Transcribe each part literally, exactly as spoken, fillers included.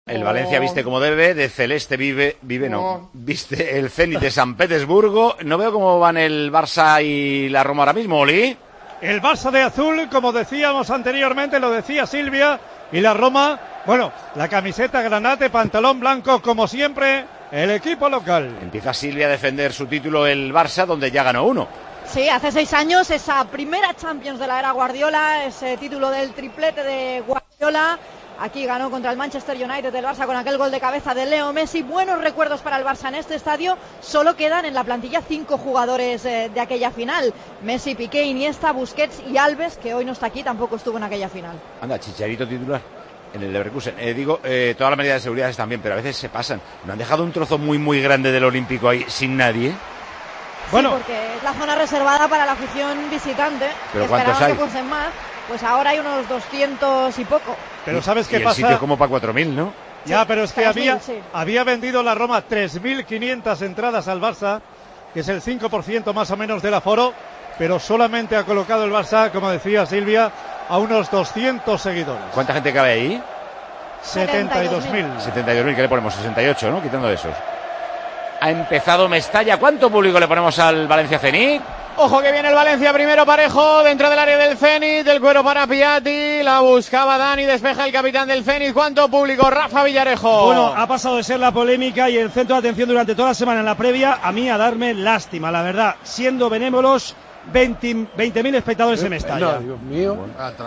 El Valencia viste como debe, de celeste vive, vive no, viste el Zenit de San Petersburgo. No veo cómo van el Barça y la Roma ahora mismo, Oli. El Barça de azul, como decíamos anteriormente, lo decía Silvia, y la Roma, bueno, la camiseta granate, pantalón blanco, como siempre, el equipo local. Empieza Silvia a defender su título el Barça, donde ya ganó uno. Sí, hace seis años, esa primera Champions de la era Guardiola, ese título del triplete de Guardiola. Aquí ganó contra el Manchester United del Barça con aquel gol de cabeza de Leo Messi. Buenos recuerdos para el Barça en este estadio. Solo quedan en la plantilla cinco jugadores eh, de aquella final. Messi, Piqué, Iniesta, Busquets y Alves, que hoy no está aquí, tampoco estuvo en aquella final. Anda, Chicharito titular en el Leverkusen. Eh, digo, eh, todas las medidas de seguridad están bien, pero a veces se pasan. ¿No han dejado un trozo muy, muy grande del Olímpico ahí sin nadie? Bueno, sí, porque es la zona reservada para la afición visitante. ¿Pero cuántos hay? Que fuesen más. Pues ahora hay unos doscientos y poco. Pero ¿sabes qué y el pasa? sitio es como para cuatro mil, ¿no? Ya, sí, pero es que había, mil, sí. había vendido la Roma tres mil quinientas entradas al Barça, que es el cinco por ciento más o menos del aforo, pero solamente ha colocado el Barça, como decía Silvia, a unos doscientos seguidores. ¿Cuánta gente cabe ahí? setenta y dos mil. setenta y dos mil, ¿qué le ponemos? sesenta y ocho, ¿no? Quitando esos. Ha empezado Mestalla. ¿Cuánto público le ponemos al Valencia Zenit? Ojo que viene el Valencia primero parejo dentro del área del Zenit, del cuero para Piatti, la buscaba Dani, despeja el capitán del Zenit. ¿Cuánto público? Rafa Villarejo. Bueno, ha pasado de ser la polémica y el centro de atención durante toda la semana en la previa a mí a darme lástima, la verdad, siendo benévolos. veinte mil espectadores en Mestalla. No, Dios mío.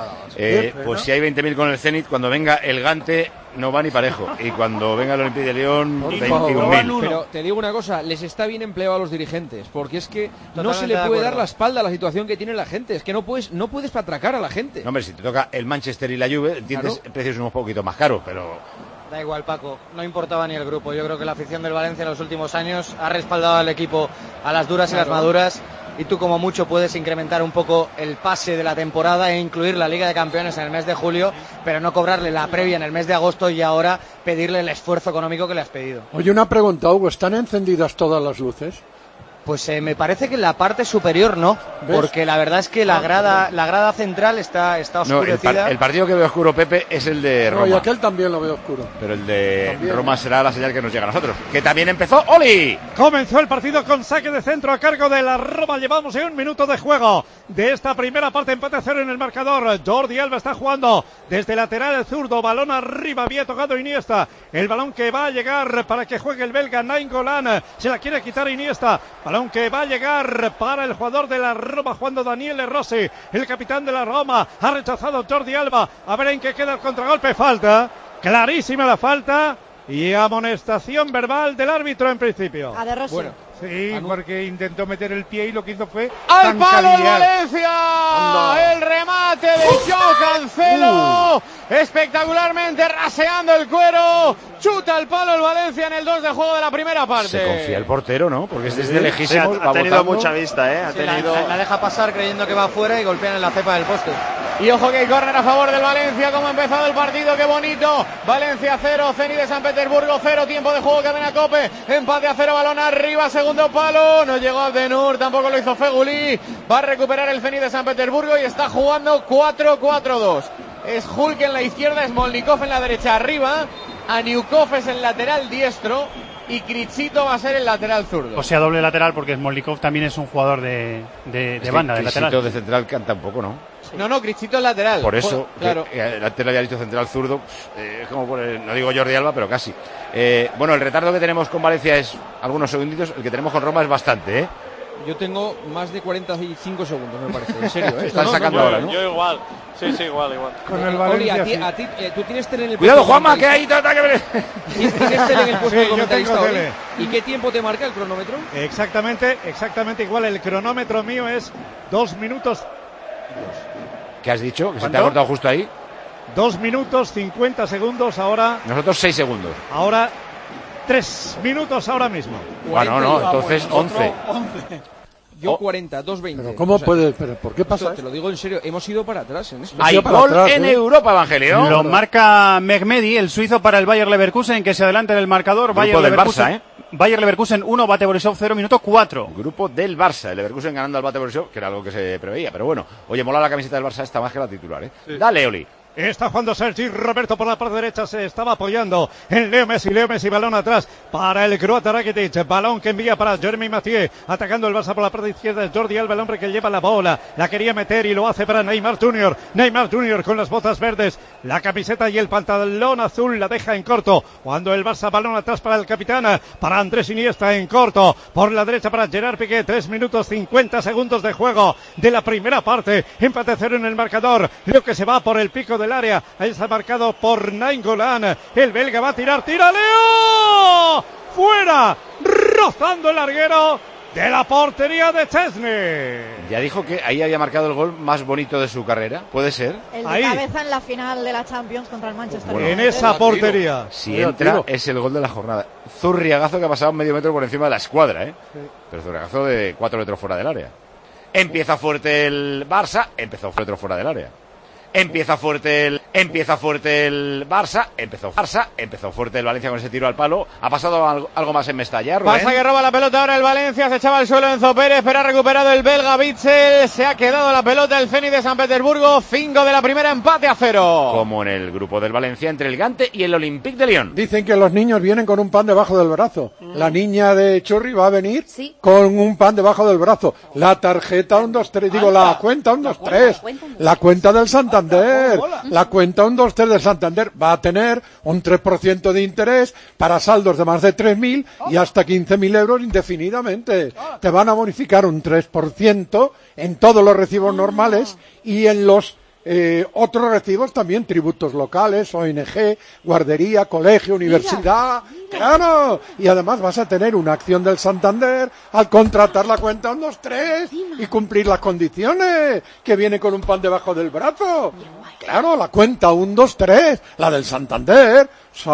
Eh, pues si hay veinte mil con el Zenit, cuando venga el Gante no va ni parejo. Y cuando venga el Olympique de León, veintiún mil. Pero te digo una cosa, les está bien empleado a los dirigentes, porque es que Totalmente no se le de puede acuerdo. dar la espalda a la situación que tiene la gente. Es que no puedes, no puedes atracar a la gente. No, hombre, si te toca el Manchester y la Juve, entiendes, Claro. el precio es un poquito más caro, pero... Da igual, Paco, no importaba ni el grupo. Yo creo que la afición del Valencia en los últimos años ha respaldado al equipo a las duras Claro. y las maduras, y tú como mucho puedes incrementar un poco el pase de la temporada e incluir la Liga de Campeones en el mes de julio, pero no cobrarle la previa en el mes de agosto y ahora pedirle el esfuerzo económico que le has pedido. Oye, una pregunta, Hugo, ¿están encendidas todas las luces? Pues eh, me parece que en la parte superior no, ¿Ves? porque la verdad es que la grada, la grada central está, está No, el, oscurecida. par- el partido que veo oscuro, Pepe, es el de No, y Roma. aquel también lo veo oscuro. Pero el de También. Roma será la señal que nos llega a nosotros. Que también empezó Oli. Comenzó el partido con saque de centro a cargo de la Roma. Llevamos ya un minuto de juego de esta primera parte. Empate a cero en el marcador. Jordi Alba está jugando desde lateral el zurdo. Balón arriba. Había tocado Iniesta. El balón que va a llegar para que juegue el belga Nainggolan. Se la quiere quitar Iniesta. Balón que va a llegar para el jugador de la Roma, jugando Daniele Rossi, el capitán de la Roma. Ha rechazado Jordi Alba. A ver en qué queda el contragolpe. Falta. Clarísima la falta. Y amonestación verbal del árbitro en principio. A De Rossi. Bueno, Sí, porque intentó meter el pie y lo que hizo fue ¡Al palo el zancadillear. Valencia! El remate de Joao Cancelo. Uh. Espectacularmente raseando el cuero. Chuta al palo el Valencia en el dos de juego de la primera parte. Se confía el portero, ¿no? Porque es desde Sí, lejísimos. ha, va ha tenido botando. mucha vista, ¿eh? Ha Sí, la, tenido... la- la deja pasar creyendo que va afuera y golpean en la cepa del poste. Y ojo que hay córner a favor del Valencia. Como ha empezado el partido, qué bonito. Valencia cero, Zenit de San Petersburgo cero. Tiempo de juego, cadena Cope. Empate a cero, balón arriba, segundo palo. No llegó Abdenur, tampoco lo hizo Feguli. Va a recuperar el Zenit de San Petersburgo y está jugando cuatro cuatro dos. Es Hulk en la izquierda, Smolnikov en la derecha arriba. Aniukov es el lateral diestro. Y Krichito va a ser el lateral zurdo. O sea, doble lateral porque Smolnikov también es un jugador de, de, de Es que banda, de Crisito lateral. de central canta un poco, ¿no? No, no, Krichito es lateral. Por eso, Pues, claro. que, que el lateral derecho central zurdo, eh, es como poner, no digo Jordi Alba, pero casi. Eh, bueno, el retardo que tenemos con Valencia es algunos segunditos, el que tenemos con Roma es bastante, ¿eh? yo tengo más de cuarenta y cinco segundos, me parece. En serio, ¿eh? Están No, no, sacando no, ahora, ¿no? Yo igual, sí, sí, igual, igual. Con el Oli, Valencia. a ti, sí. a ti eh, tú tienes tele en el Cuidado, puesto de Juanma, que ahí comentarista. trata que... ¿Tienes tele en el puesto Sí, de yo comentarista tengo hoy? tele. ¿Y qué tiempo te marca el cronómetro? Exactamente, exactamente igual. El cronómetro mío es dos minutos, ¿Qué has dicho? Que se te ¿Cuánto? ha cortado justo ahí. dos minutos cincuenta segundos ahora, Nosotros seis segundos. ahora tres minutos ahora mismo. Bueno, no, entonces once. Yo Oh. cuarenta, dos veinte. Pero ¿cómo O sea, puede? Pero ¿por qué esto pasa? te lo digo en serio, hemos ido para atrás en esto. Hay para gol atrás, en ¿eh? Europa, Evangelio. Lo marca Mehmedi, el suizo para el Bayer Leverkusen, que se adelanta en el marcador. Grupo Bayer del Leverkusen, Barça, ¿eh? Bayer Leverkusen uno, Bate Borisov cero, minuto cuatro. Grupo del Barça, el Leverkusen ganando al Bate Borisov, que era algo que se preveía, pero bueno, oye, mola la camiseta del Barça esta más que la titular, ¿eh? Dale, Oli. Está jugando Sergi Roberto por la parte derecha, se estaba apoyando en Leo Messi, Leo Messi, balón atrás para el croata Rakitic, balón que envía para Jeremy Mathieu, atacando el Barça por la parte izquierda, Jordi Alba, el hombre que lleva la bola, la quería meter y lo hace para Neymar Junior, Neymar Junior con las botas verdes, la camiseta y el pantalón azul, la deja en corto, cuando el Barça, balón atrás para el capitán, para Andrés Iniesta en corto, por la derecha para Gerard Piqué, tres minutos cincuenta segundos de juego de la primera parte, empate cero en el marcador, Leo que se va por el pico del área, ahí está marcado por Nainggolan, el belga va a tirar, tira Leo, fuera, rozando el larguero de la portería de Chesney. Ya dijo que ahí había marcado el gol más bonito de su carrera, ¿puede ser? El de ahí. Cabeza en la final de la Champions contra el Manchester Bueno, United. en esa portería. Si Mira, entra, tiro. es el gol de la jornada. Zurriagazo que ha pasado medio metro por encima de la escuadra, ¿eh? Sí. Pero Zurriagazo de cuatro metros fuera del área. Empieza fuerte el Barça, empezó fuerte fuera del área. Empieza fuerte el empieza fuerte el Barça, empezó Barça, empezó fuerte el Valencia con ese tiro al palo. Ha pasado algo, algo más en Mestalla, Rubén. Pasa que roba la pelota ahora el Valencia, se echaba al suelo Enzo Pérez, pero ha recuperado el belga Witsel, se ha quedado la pelota el Zenit de San Petersburgo, cinco de la primera, empate a cero. Como en el grupo del Valencia entre el Gante y el Olympique de Lyon. Dicen que los niños vienen con un pan debajo del brazo. Mm. La niña de Churri va a venir sí. con un pan debajo del brazo. La tarjeta un dos tres, digo la cuenta un dos tres. La cuenta del Santander. La cuenta un dos tres del Santander va a tener un tres por ciento de interés para saldos de más de tres mil y hasta quince mil euros indefinidamente. Te van a bonificar un tres por ciento en todos los recibos normales y en los eh, otros recibos también, tributos locales, O N G, guardería, colegio, universidad. Claro, y además vas a tener una acción del Santander al contratar la cuenta un dos tres y cumplir las condiciones, que viene con un pan debajo del brazo. Claro, la cuenta un dos tres, la del Santander.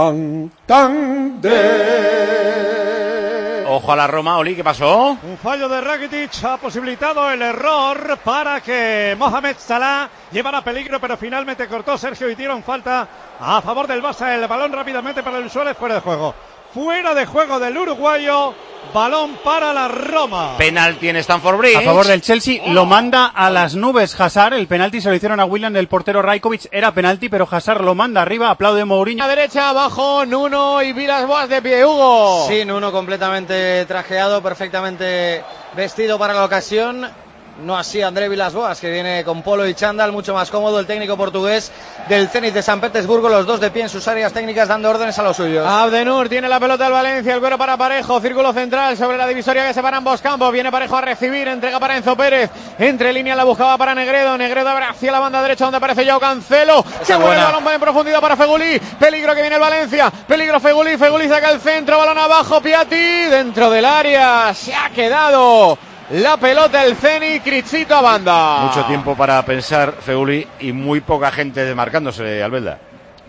Santander. Ojo a la Roma, Oli, ¿qué pasó? Un fallo de Rakitic ha posibilitado el error para que Mohamed Salah llevara peligro, pero finalmente cortó Sergio y dieron falta a favor del Barça. El balón rápidamente para Luis Suárez, fuera de juego. Fuera de juego del uruguayo, balón para la Roma. Penalti en Stamford Bridge. A favor del Chelsea, lo manda a las nubes Hazard. El penalti se lo hicieron a Willian del portero Rajkovic. Era penalti, pero Hazard lo manda arriba. Aplaude Mourinho. A la derecha, abajo, Nuno y Villas-Boas de pie, Hugo. Sí, Nuno completamente trajeado, perfectamente vestido para la ocasión. No así André Villas-Boas, que viene con polo y chándal, mucho más cómodo, el técnico portugués del Zenit de San Petersburgo, los dos de pie en sus áreas técnicas dando órdenes a los suyos. Abdenur tiene la pelota del Valencia, el cuero para Parejo, círculo central sobre la divisoria que separa ambos campos, viene Parejo a recibir, entrega para Enzo Pérez, entre línea la buscaba para Negredo, Negredo abre hacia la banda derecha donde aparece Joao Cancelo, que vuelve el balón en profundidad para Fegulí, peligro que viene el Valencia, peligro Fegulí, Fegulí saca el centro, balón abajo, Piatti, dentro del área, se ha quedado la pelota el Zenit, Crichito a banda. Mucho tiempo para pensar Feguli y muy poca gente desmarcándose Albelda.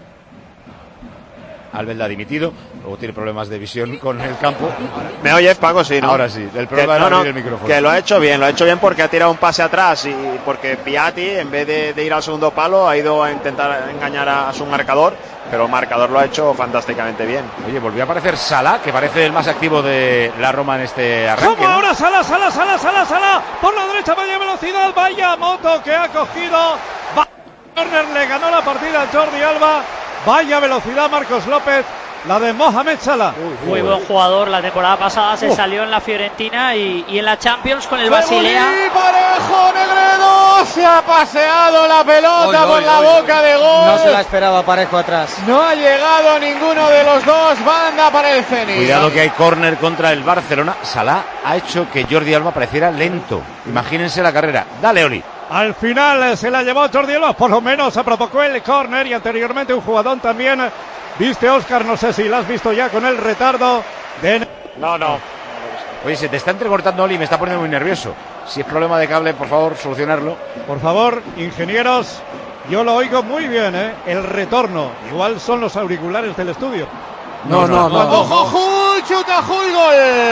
Albelda ha dimitido, luego tiene problemas de visión con el campo. ¿Me oyes, Paco? Sí, ¿no? Ahora sí, el problema que, era no, abrir no, el micrófono. Que lo ha hecho bien, lo ha hecho bien porque ha tirado un pase atrás y porque Piatti, en vez de, de ir al segundo palo, ha ido a intentar engañar a, a su marcador, pero el marcador lo ha hecho fantásticamente bien. Oye, volvió a aparecer Salah, que parece el más activo de la Roma en este arranque. ¿Cómo ¿no? ahora Salah, Salah, Salah, Salah, Salah? Por la derecha, vaya velocidad, vaya moto que ha cogido. Corner, le ganó la partida a Jordi Alba. Vaya velocidad, Marcos López. La de Mohamed Salah. Uy, Muy buen jugador. La temporada pasada se uh. salió en la Fiorentina y, y en la Champions con el Basilea. Parejo, Negredo. Se ha paseado la pelota oy, por oy, la oy, boca oy. de gol. No se la esperaba Parejo atrás. No ha llegado ninguno de los dos. Banda para el Zenit. Cuidado que hay córner contra el Barcelona. Salah ha hecho que Jordi Alba pareciera lento. Imagínense la carrera. Dale, Oli. Al final se la llevó Jordi Alba. Por lo menos se provocó el córner y anteriormente un jugador también. ¿Viste, Óscar? No sé si la has visto ya con el retardo de... No, no. Oye, se te está entrecortando, Oli, me está poniendo muy nervioso. Si es problema de cable, por favor, solucionarlo. Por favor, ingenieros, yo lo oigo muy bien, ¿eh? El retorno. Igual son los auriculares del estudio. No, no, no. ¡Ojo, Jul! ¡Chuta Jul! ¡Gol!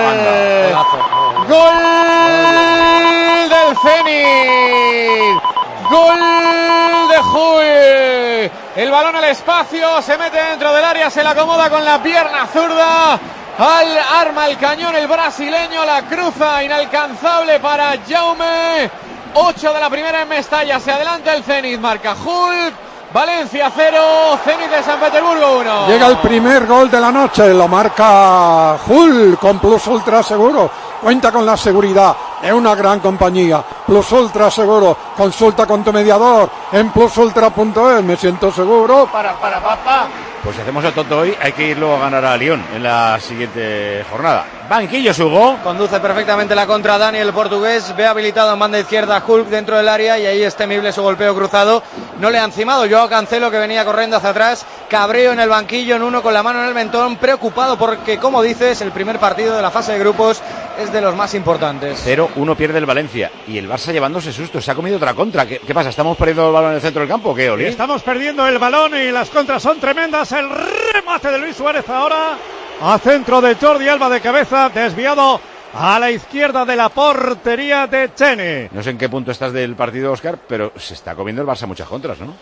¡Gol del Zenit! ¡Gol de Jul! El balón al espacio, se mete dentro del área, se la acomoda con la pierna zurda. Al arma el cañón el brasileño, la cruza inalcanzable para Jaume. ocho de la primera en Mestalla, se adelanta el Zenit, marca Jul. Valencia cero, Zenit de San Petersburgo uno. Llega el primer gol de la noche, lo marca Hull con Plus Ultra Seguro. Cuenta con la seguridad de una gran compañía. Plus Ultra Seguro. Consulta con tu mediador en plus ultra punto es. Me siento seguro. Para, para, papá. Pues si hacemos el tonto hoy, hay que ir luego a ganar a Lyon en la siguiente jornada. Banquillos, Hugo. Conduce perfectamente la contra Dani, el portugués. Ve habilitado en banda izquierda Hulk dentro del área y ahí es temible su golpeo cruzado. No le han cimado. Joao Cancelo, que venía corriendo hacia atrás. Cabreo en el banquillo, en uno con la mano en el mentón. Preocupado porque, como dices, el primer partido de la fase de grupos es de los más importantes. cero uno pierde el Valencia. Y el Barça llevándose susto. Se ha comido otra contra. ¿Qué, qué pasa? ¿Estamos perdiendo el balón en el centro del campo o qué, Oli? Estamos perdiendo el balón y las contras son tremendas. El remate de Luis Suárez ahora a centro de Jordi Alba de cabeza, desviado a la izquierda de la portería de Chene. No sé en qué punto estás del partido, Óscar, pero se está comiendo el Barça muchas contras, ¿no?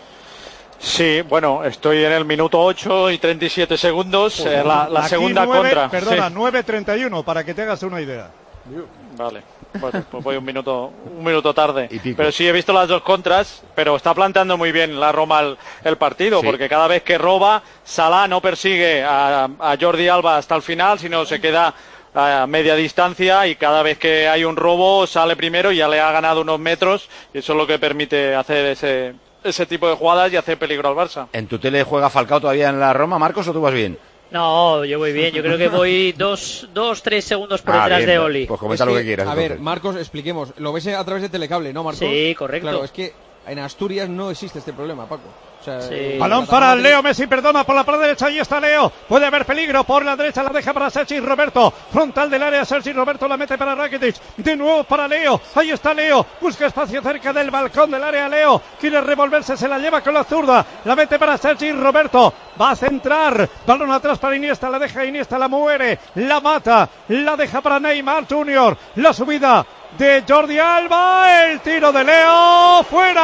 Sí, bueno, estoy en el minuto ocho y treinta y siete segundos, eh, la, la segunda nueve, contra. Perdona, sí. nueve treinta y uno, para que te hagas una idea. Vale, bueno, pues voy un minuto un minuto tarde. Pero sí he visto las dos contras, pero está planteando muy bien la Roma el, el partido, sí. Porque cada vez que roba, Salah no persigue a, a Jordi Alba hasta el final, sino se queda a media distancia y cada vez que hay un robo sale primero y ya le ha ganado unos metros y eso es lo que permite hacer ese, ese tipo de jugadas y hacer peligro al Barça. ¿En tu tele juega Falcao todavía en la Roma, Marcos, o tú vas bien? No, yo voy bien, yo creo que voy dos, dos tres segundos por ah, detrás bien, de Oli. Pues comenta es que, lo que quieras. A entonces. ver, Marcos, expliquemos. Lo ves a través de telecable, ¿no, Marcos? Sí, correcto. Claro, es que en Asturias no existe este problema, Paco. O sea, sí. Balón para Leo Messi, perdona, por la parte derecha, ahí está Leo. Puede haber peligro por la derecha, la deja para Sergi Roberto. Frontal del área, Sergi Roberto la mete para Rakitic. De nuevo para Leo, ahí está Leo. Busca espacio cerca del balcón del área Leo. Quiere revolverse, se la lleva con la zurda. La mete para Sergi Roberto. Va a centrar. Balón atrás para Iniesta, la deja Iniesta, la muere. La mata, la deja para Neymar Junior. La subida de Jordi Alba, el tiro de Leo,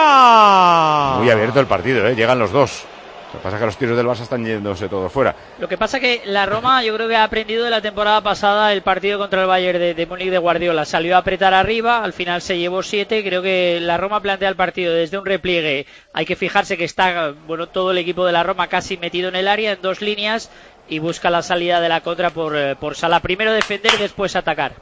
fuera. Muy abierto el partido, ¿eh? Llegan los dos. Lo que pasa es que los tiros del Barça están yéndose todos fuera. Lo que pasa es que la Roma yo creo que ha aprendido de la temporada pasada el partido contra el Bayern de, de Múnich de Guardiola. Salió a apretar arriba, al final se llevó siete. Creo que la Roma plantea el partido desde un repliegue. Hay que fijarse que está, bueno, todo el equipo de la Roma casi metido en el área, en dos líneas, y busca la salida de la contra por, por Salah. Primero defender, después atacar.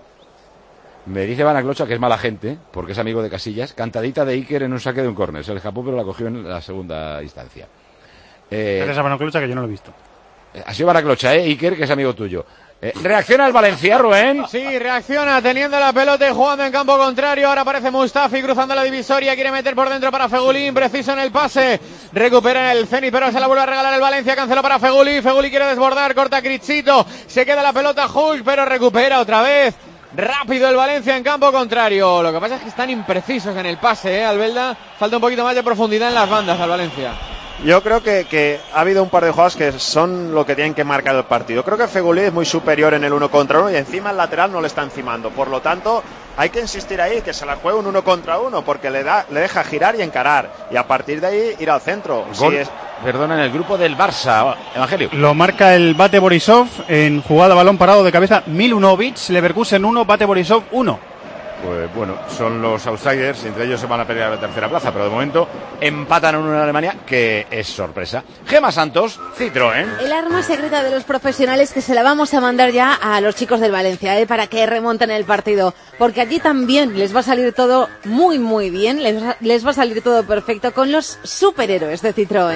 Me dice Van Clocha que es mala gente, porque es amigo de Casillas. Cantadita de Iker en un saque de un córner. Se le escapó, pero la cogió en la segunda instancia. Eh, Gracias a Van Clocha, que yo no lo he visto. Ha sido Van Clocha, ¿eh? Iker, que es amigo tuyo. Eh, ¿Reacciona el Valencia, Rubén? Sí, reacciona teniendo la pelota y jugando en campo contrario. Ahora aparece Mustafi cruzando la divisoria. Quiere meter por dentro para Fegulín. Preciso en el pase. Recupera el Zenit, pero se la vuelve a regalar el Valencia. Cancela para Fegulín. Fegulín quiere desbordar. Corta Crichito. Se queda la pelota Hulk, pero recupera otra vez. Rápido el Valencia en campo contrario. Lo que pasa es que están imprecisos en el pase, ¿eh, Albelda? Falta un poquito más de profundidad en las bandas al Valencia. Yo creo que, que ha habido un par de jugadas que son lo que tienen que marcar el partido. Creo que Fegulí es muy superior en el uno contra uno y encima el lateral no le está encimando. Por lo tanto, hay que insistir ahí, que se la juegue un uno contra uno, porque le da, le deja girar y encarar. Y a partir de ahí ir al centro. Gol, sí, es... Perdona, en el grupo del Barça, Evangelio. Lo marca el Bate Borisov en jugada balón parado de cabeza Milunovic, Leverkusen uno, Bate Borisov uno. Pues bueno, son los outsiders, entre ellos se van a pelear la tercera plaza, pero de momento empatan en una Alemania que es sorpresa. Gema Santos, Citroën. El arma secreta de los profesionales que se la vamos a mandar ya a los chicos del Valencia, ¿eh? Para que remonten el partido, porque allí también les va a salir todo muy muy bien, les va, les va a salir todo perfecto con los superhéroes de Citroën.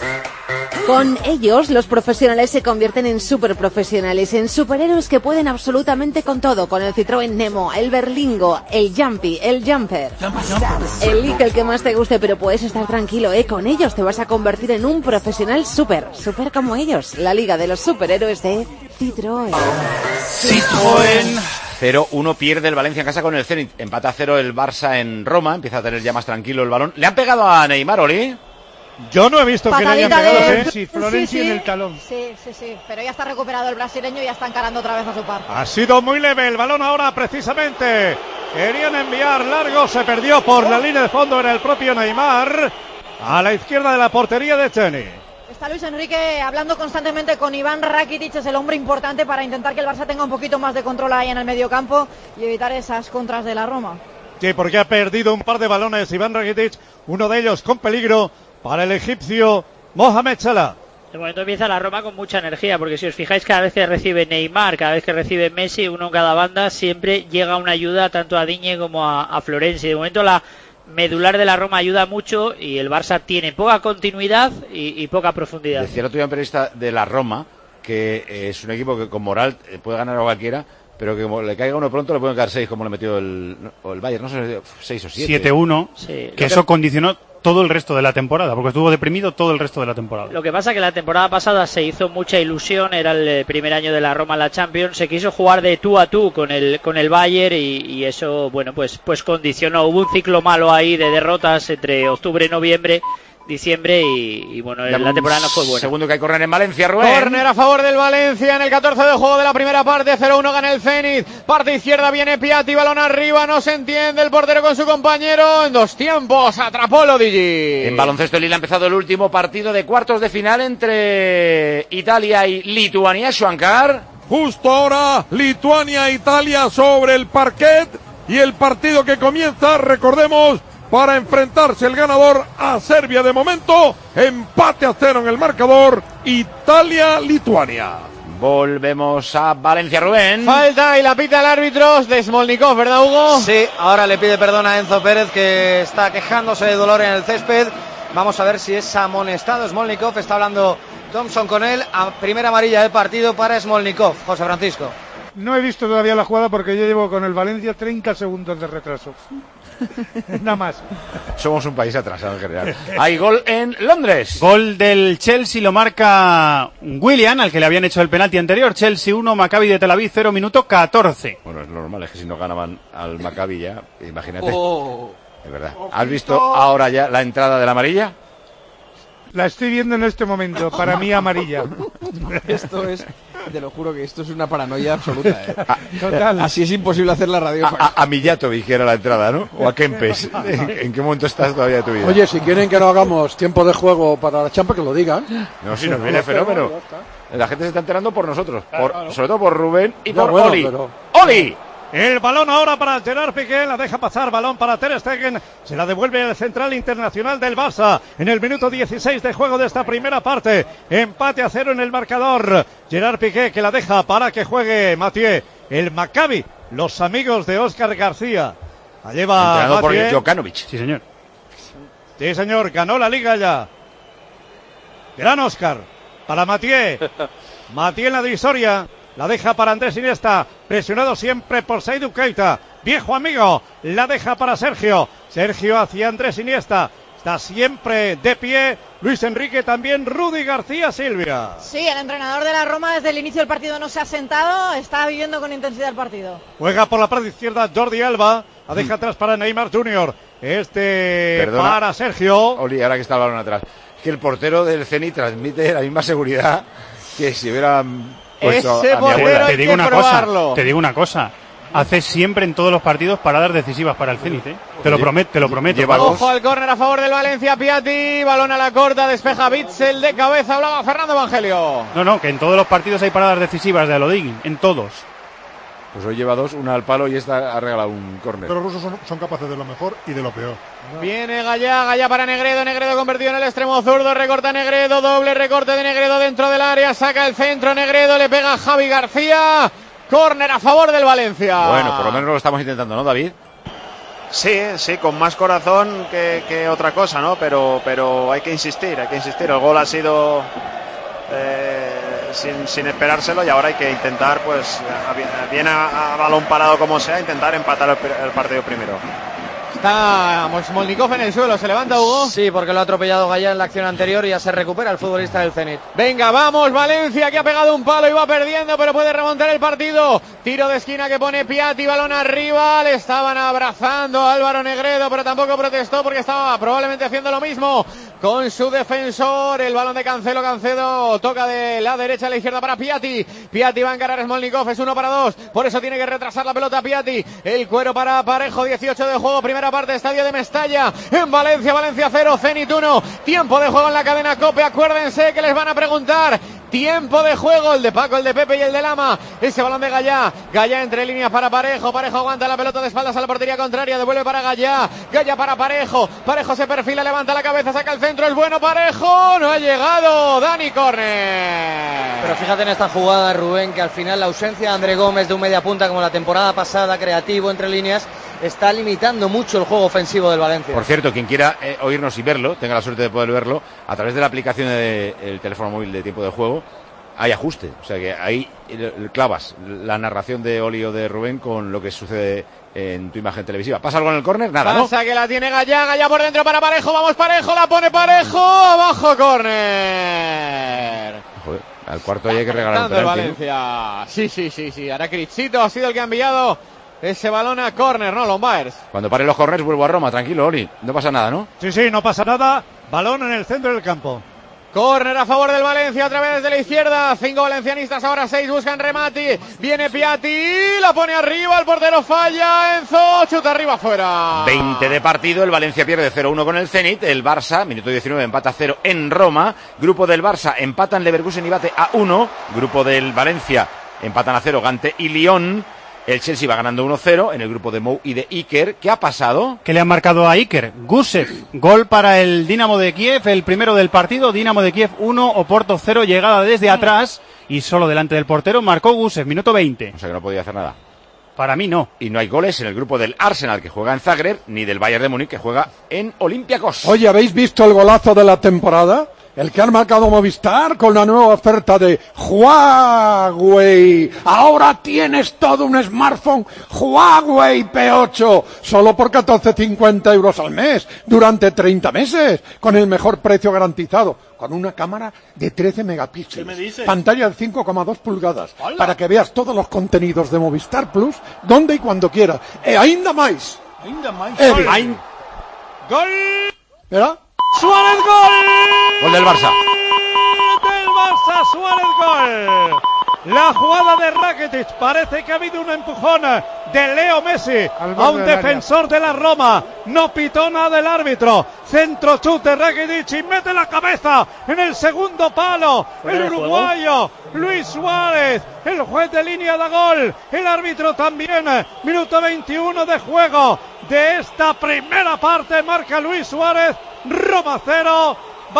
Con ellos, los profesionales se convierten en superprofesionales, en superhéroes que pueden absolutamente con todo, con el Citroën Nemo, el Berlingo, el Jumpy, el Jumper. Elige el que más te guste, pero puedes estar tranquilo, ¿eh? Con ellos te vas a convertir en un profesional súper, súper como ellos. La Liga de los Superhéroes de Citroën. Citroën. cero uno pierde el Valencia en casa con el Zenit. Empata a cero el Barça en Roma, empieza a tener ya más tranquilo el balón. ¿Le han pegado a Neymar, Oli? Yo no he visto Patadita que le hayan pegado, de... ¿eh? Sí, Florenzi sí, sí. en el talón. Sí, sí, sí, pero ya está recuperado el brasileño y ya está encarando otra vez a su par. Ha sido muy leve el balón ahora, precisamente. Querían enviar largo, se perdió por la línea de fondo en el propio Neymar. A la izquierda de la portería de Cheni. Está Luis Enrique hablando constantemente con Iván Rakitic, es el hombre importante para intentar que el Barça tenga un poquito más de control ahí en el mediocampo y evitar esas contras de la Roma. Sí, porque ha perdido un par de balones Iván Rakitic, uno de ellos con peligro para el egipcio Mohamed Salah. De momento empieza la Roma con mucha energía, porque si os fijáis, cada vez que recibe Neymar, cada vez que recibe Messi, uno en cada banda, siempre llega una ayuda tanto a Digne como a, a Florenzi. De momento la medular de la Roma ayuda mucho y el Barça tiene poca continuidad y, y poca profundidad. Decía el otro día un periodista de la Roma que eh, es un equipo que con moral puede ganar a cualquiera, pero que como le caiga uno pronto le pueden caer seis, como le metió el, o el Bayern, no sé, seis o siete. siete uno, sí, que eso condicionó todo el resto de la temporada, porque estuvo deprimido todo el resto de la temporada. Lo que pasa que la temporada pasada se hizo mucha ilusión, era el primer año de la Roma en la Champions, se quiso jugar de tú a tú con el con el Bayern y, y eso, bueno, pues pues condicionó. Hubo un ciclo malo ahí de derrotas entre octubre y noviembre, diciembre y, y bueno, la, la temporada no fue buena. Segundo que hay córner en Valencia, Rubén. Córner a favor del Valencia en el catorce de juego de la primera parte, cero uno gana el Zenit. Parte izquierda viene Piatti, balón arriba, no se entiende el portero con su compañero. En dos tiempos atrapó Lodigi. En baloncesto Lille ha empezado el último partido de cuartos de final entre Italia y Lituania. Shankar. Justo ahora Lituania-Italia sobre el parquet y el partido que comienza, recordemos, para enfrentarse el ganador a Serbia. De momento, empate a cero en el marcador, Italia-Lituania. Volvemos a Valencia, Rubén. Falta y la pita el árbitro de Smolnikov, ¿verdad, Hugo? Sí, ahora le pide perdón a Enzo Pérez, que está quejándose de dolor en el césped. Vamos a ver si es amonestado Smolnikov. Está hablando Thompson con él. A primera amarilla del partido para Smolnikov. José Francisco. No he visto todavía la jugada porque yo llevo con el Valencia treinta segundos de retraso. Nada más. Somos un país atrasado en general. Hay gol en Londres. Gol del Chelsea, lo marca Willian, al que le habían hecho el penalti anterior. Chelsea uno, Maccabi de Tel Aviv cero, minuto catorce. Bueno, es normal, es que si no ganaban al Maccabi ya, imagínate. Oh. Es verdad. ¿Has visto ahora ya la entrada de la amarilla? La estoy viendo en este momento, para mí amarilla. Esto es, te lo juro que esto es una paranoia absoluta, ¿eh? Total. Así es imposible hacer la radio. A, a, a Mijatovic era la entrada, ¿no? O a Kempes. ¿En, ¿En qué momento estás todavía de tu vida? Oye, si quieren que no hagamos tiempo de juego para la Champions, que lo digan. No, si nos viene fenómeno. La gente se está enterando por nosotros, por, Claro. sobre todo por Rubén y No, por bueno, Oli. pero- ¡Oli! El balón ahora para Gerard Piqué, la deja pasar, balón para Ter Stegen, se la devuelve el central internacional del Barça en el minuto dieciséis de juego de esta primera parte, empate a cero en el marcador. Gerard Piqué que la deja para que juegue Mathieu, el Maccabi, los amigos de Óscar García. La lleva Entrenado por Mathieu. Jokanovic. Sí, señor. Sí, señor, ganó la liga ya. Gran Óscar para Mathieu. Mathieu en la divisoria. La deja para Andrés Iniesta, presionado siempre por Seydou Keita, viejo amigo, la deja para Sergio, Sergio hacia Andrés Iniesta, está siempre de pie, Luis Enrique también, Rudy García Silvia. Sí, el entrenador de la Roma desde el inicio del partido no se ha sentado, está viviendo con intensidad el partido. Juega por la parte izquierda Jordi Alba, la deja atrás para Neymar junior, este Perdona, para Sergio. Oli, ahora que está el balón atrás. Es que el portero del Zenit transmite la misma seguridad que si hubiera puesto Ese a mi abuela. portero Te hay digo que una probarlo. cosa, te digo una cosa. Hace siempre en todos los partidos paradas decisivas para el Zenit, ¿eh? Te lo prometo, te lo prometo. Lleva Paco. Ojo al córner a favor del Valencia, Piatti, balón a la corta, despeja Bitzel de cabeza, hablaba Fernando Evangelio. No, no, que en todos los partidos hay paradas decisivas de Alodín, en todos. Pues hoy lleva dos, una al palo y esta ha regalado un córner. Pero los rusos son, son capaces de lo mejor y de lo peor. Viene Gallá, Gallá para Negredo, Negredo convertido en el extremo zurdo, recorta Negredo, doble recorte de Negredo dentro del área, saca el centro, Negredo, le pega a Javi García, córner a favor del Valencia. Bueno, por lo menos lo estamos intentando, ¿no, David? Sí, sí, con más corazón que, que otra cosa, ¿no? Pero, pero hay que insistir, hay que insistir. El gol ha sido eh, sin, sin esperárselo y ahora hay que intentar, pues, a- bien a, a balón parado como sea, intentar empatar el, el partido primero. Está Smolnikov en el suelo, se levanta Hugo. Sí, porque lo ha atropellado Gallá en la acción anterior y ya se recupera el futbolista del Zenit. Venga, vamos, Valencia que ha pegado un palo y va perdiendo, pero puede remontar el partido. Tiro de esquina que pone Piatti, balón arriba, le estaban abrazando a Álvaro Negredo, pero tampoco protestó porque estaba probablemente haciendo lo mismo con su defensor. El balón de Cancelo, Cancedo toca de la derecha a la izquierda para Piatti. Piatti va a encarar a Smolnikov, es uno para dos, por eso tiene que retrasar la pelota Piatti. El cuero para Parejo, dieciocho de juego, primera parte, estadio de Mestalla, en Valencia, Valencia cero, Zenit uno. Tiempo de juego en la cadena COPE, acuérdense que les van a preguntar. Tiempo de juego, el de Paco, el de Pepe y el de Lama. Ese balón de Gallá. Gallá entre líneas para Parejo. Parejo aguanta la pelota de espaldas a la portería contraria. Devuelve para Gallá. Gallá para Parejo. Parejo se perfila, levanta la cabeza, saca el centro. Es bueno Parejo. No ha llegado. Dani, córner. Pero fíjate en esta jugada, Rubén, que al final la ausencia de André Gómez de un media punta como la temporada pasada, creativo entre líneas, está limitando mucho el juego ofensivo del Valencia. Por cierto, quien quiera eh, oírnos y verlo, tenga la suerte de poder verlo, a través de la aplicación del teléfono móvil de Tiempo de Juego, hay ajuste. O sea que ahí clavas la narración de Oli o de Rubén con lo que sucede en tu imagen televisiva. ¿Pasa algo en el córner? Nada, ¿no? Pasa que la tiene Gallá, Gallá por dentro para Parejo, vamos Parejo, la pone Parejo, abajo córner. Joder, al cuarto hay que regalar un penalti, Valencia. ¿No? Sí, sí, sí, sí. Ahora Crichito ha sido el que ha enviado ese balón a córner, ¿no, Lombaers? Cuando paren los córners vuelvo a Roma, tranquilo, Oli. No pasa nada, ¿no? Sí, sí, no pasa nada. Balón en el centro del campo. Córner a favor del Valencia, otra vez desde la izquierda. Cinco valencianistas, ahora seis, buscan remate. Viene Piatti, la pone arriba, el portero falla. Enzo, chuta arriba, fuera. veinte de partido, el Valencia pierde cero uno con el Zenit. El Barça, minuto diecinueve, empata cero en Roma. Grupo del Barça, empatan Leverkusen y Bate a uno. Grupo del Valencia, empatan a cero Gante y Lyon. El Chelsea va ganando uno cero en el grupo de Mou y de Iker. ¿Qué ha pasado? Que le han marcado a Iker. Gusev. Gol para el Dinamo de Kiev, el primero del partido. Dinamo de Kiev uno, Oporto cero. Llegada desde atrás y solo delante del portero marcó Gusev, minuto veinte. O sea que no podía hacer nada. Para mí no. Y no hay goles en el grupo del Arsenal, que juega en Zagreb, ni del Bayern de Múnich, que juega en Olympiacos. Oye, ¿habéis visto el golazo de la temporada? El que ha marcado Movistar con la nueva oferta de Huawei. Ahora tienes todo un smartphone Huawei P ocho, solo por catorce cincuenta euros al mes, durante treinta meses, con el mejor precio garantizado, con una cámara de trece megapíxeles. ¿Qué me dices? Pantalla de cinco coma dos pulgadas, ¡Hola! para que veas todos los contenidos de Movistar Plus, donde y cuando quieras. E ainda máis. Ainda máis. Eh, Ain... ¡Gol! ¿Era? ¡Suárez, gol! Gol del Barça. Del Barça, Suárez, gol. La jugada de Rakitic, parece que ha habido un empujón de Leo Messi a un defensor de la Roma. No pitó nada el árbitro. Centro chute Rakitic y mete la cabeza en el segundo palo. El uruguayo Luis Suárez, el juez de línea da gol. El árbitro también. Minuto veintiuno de juego de esta primera parte. Marca Luis Suárez. Roma cero,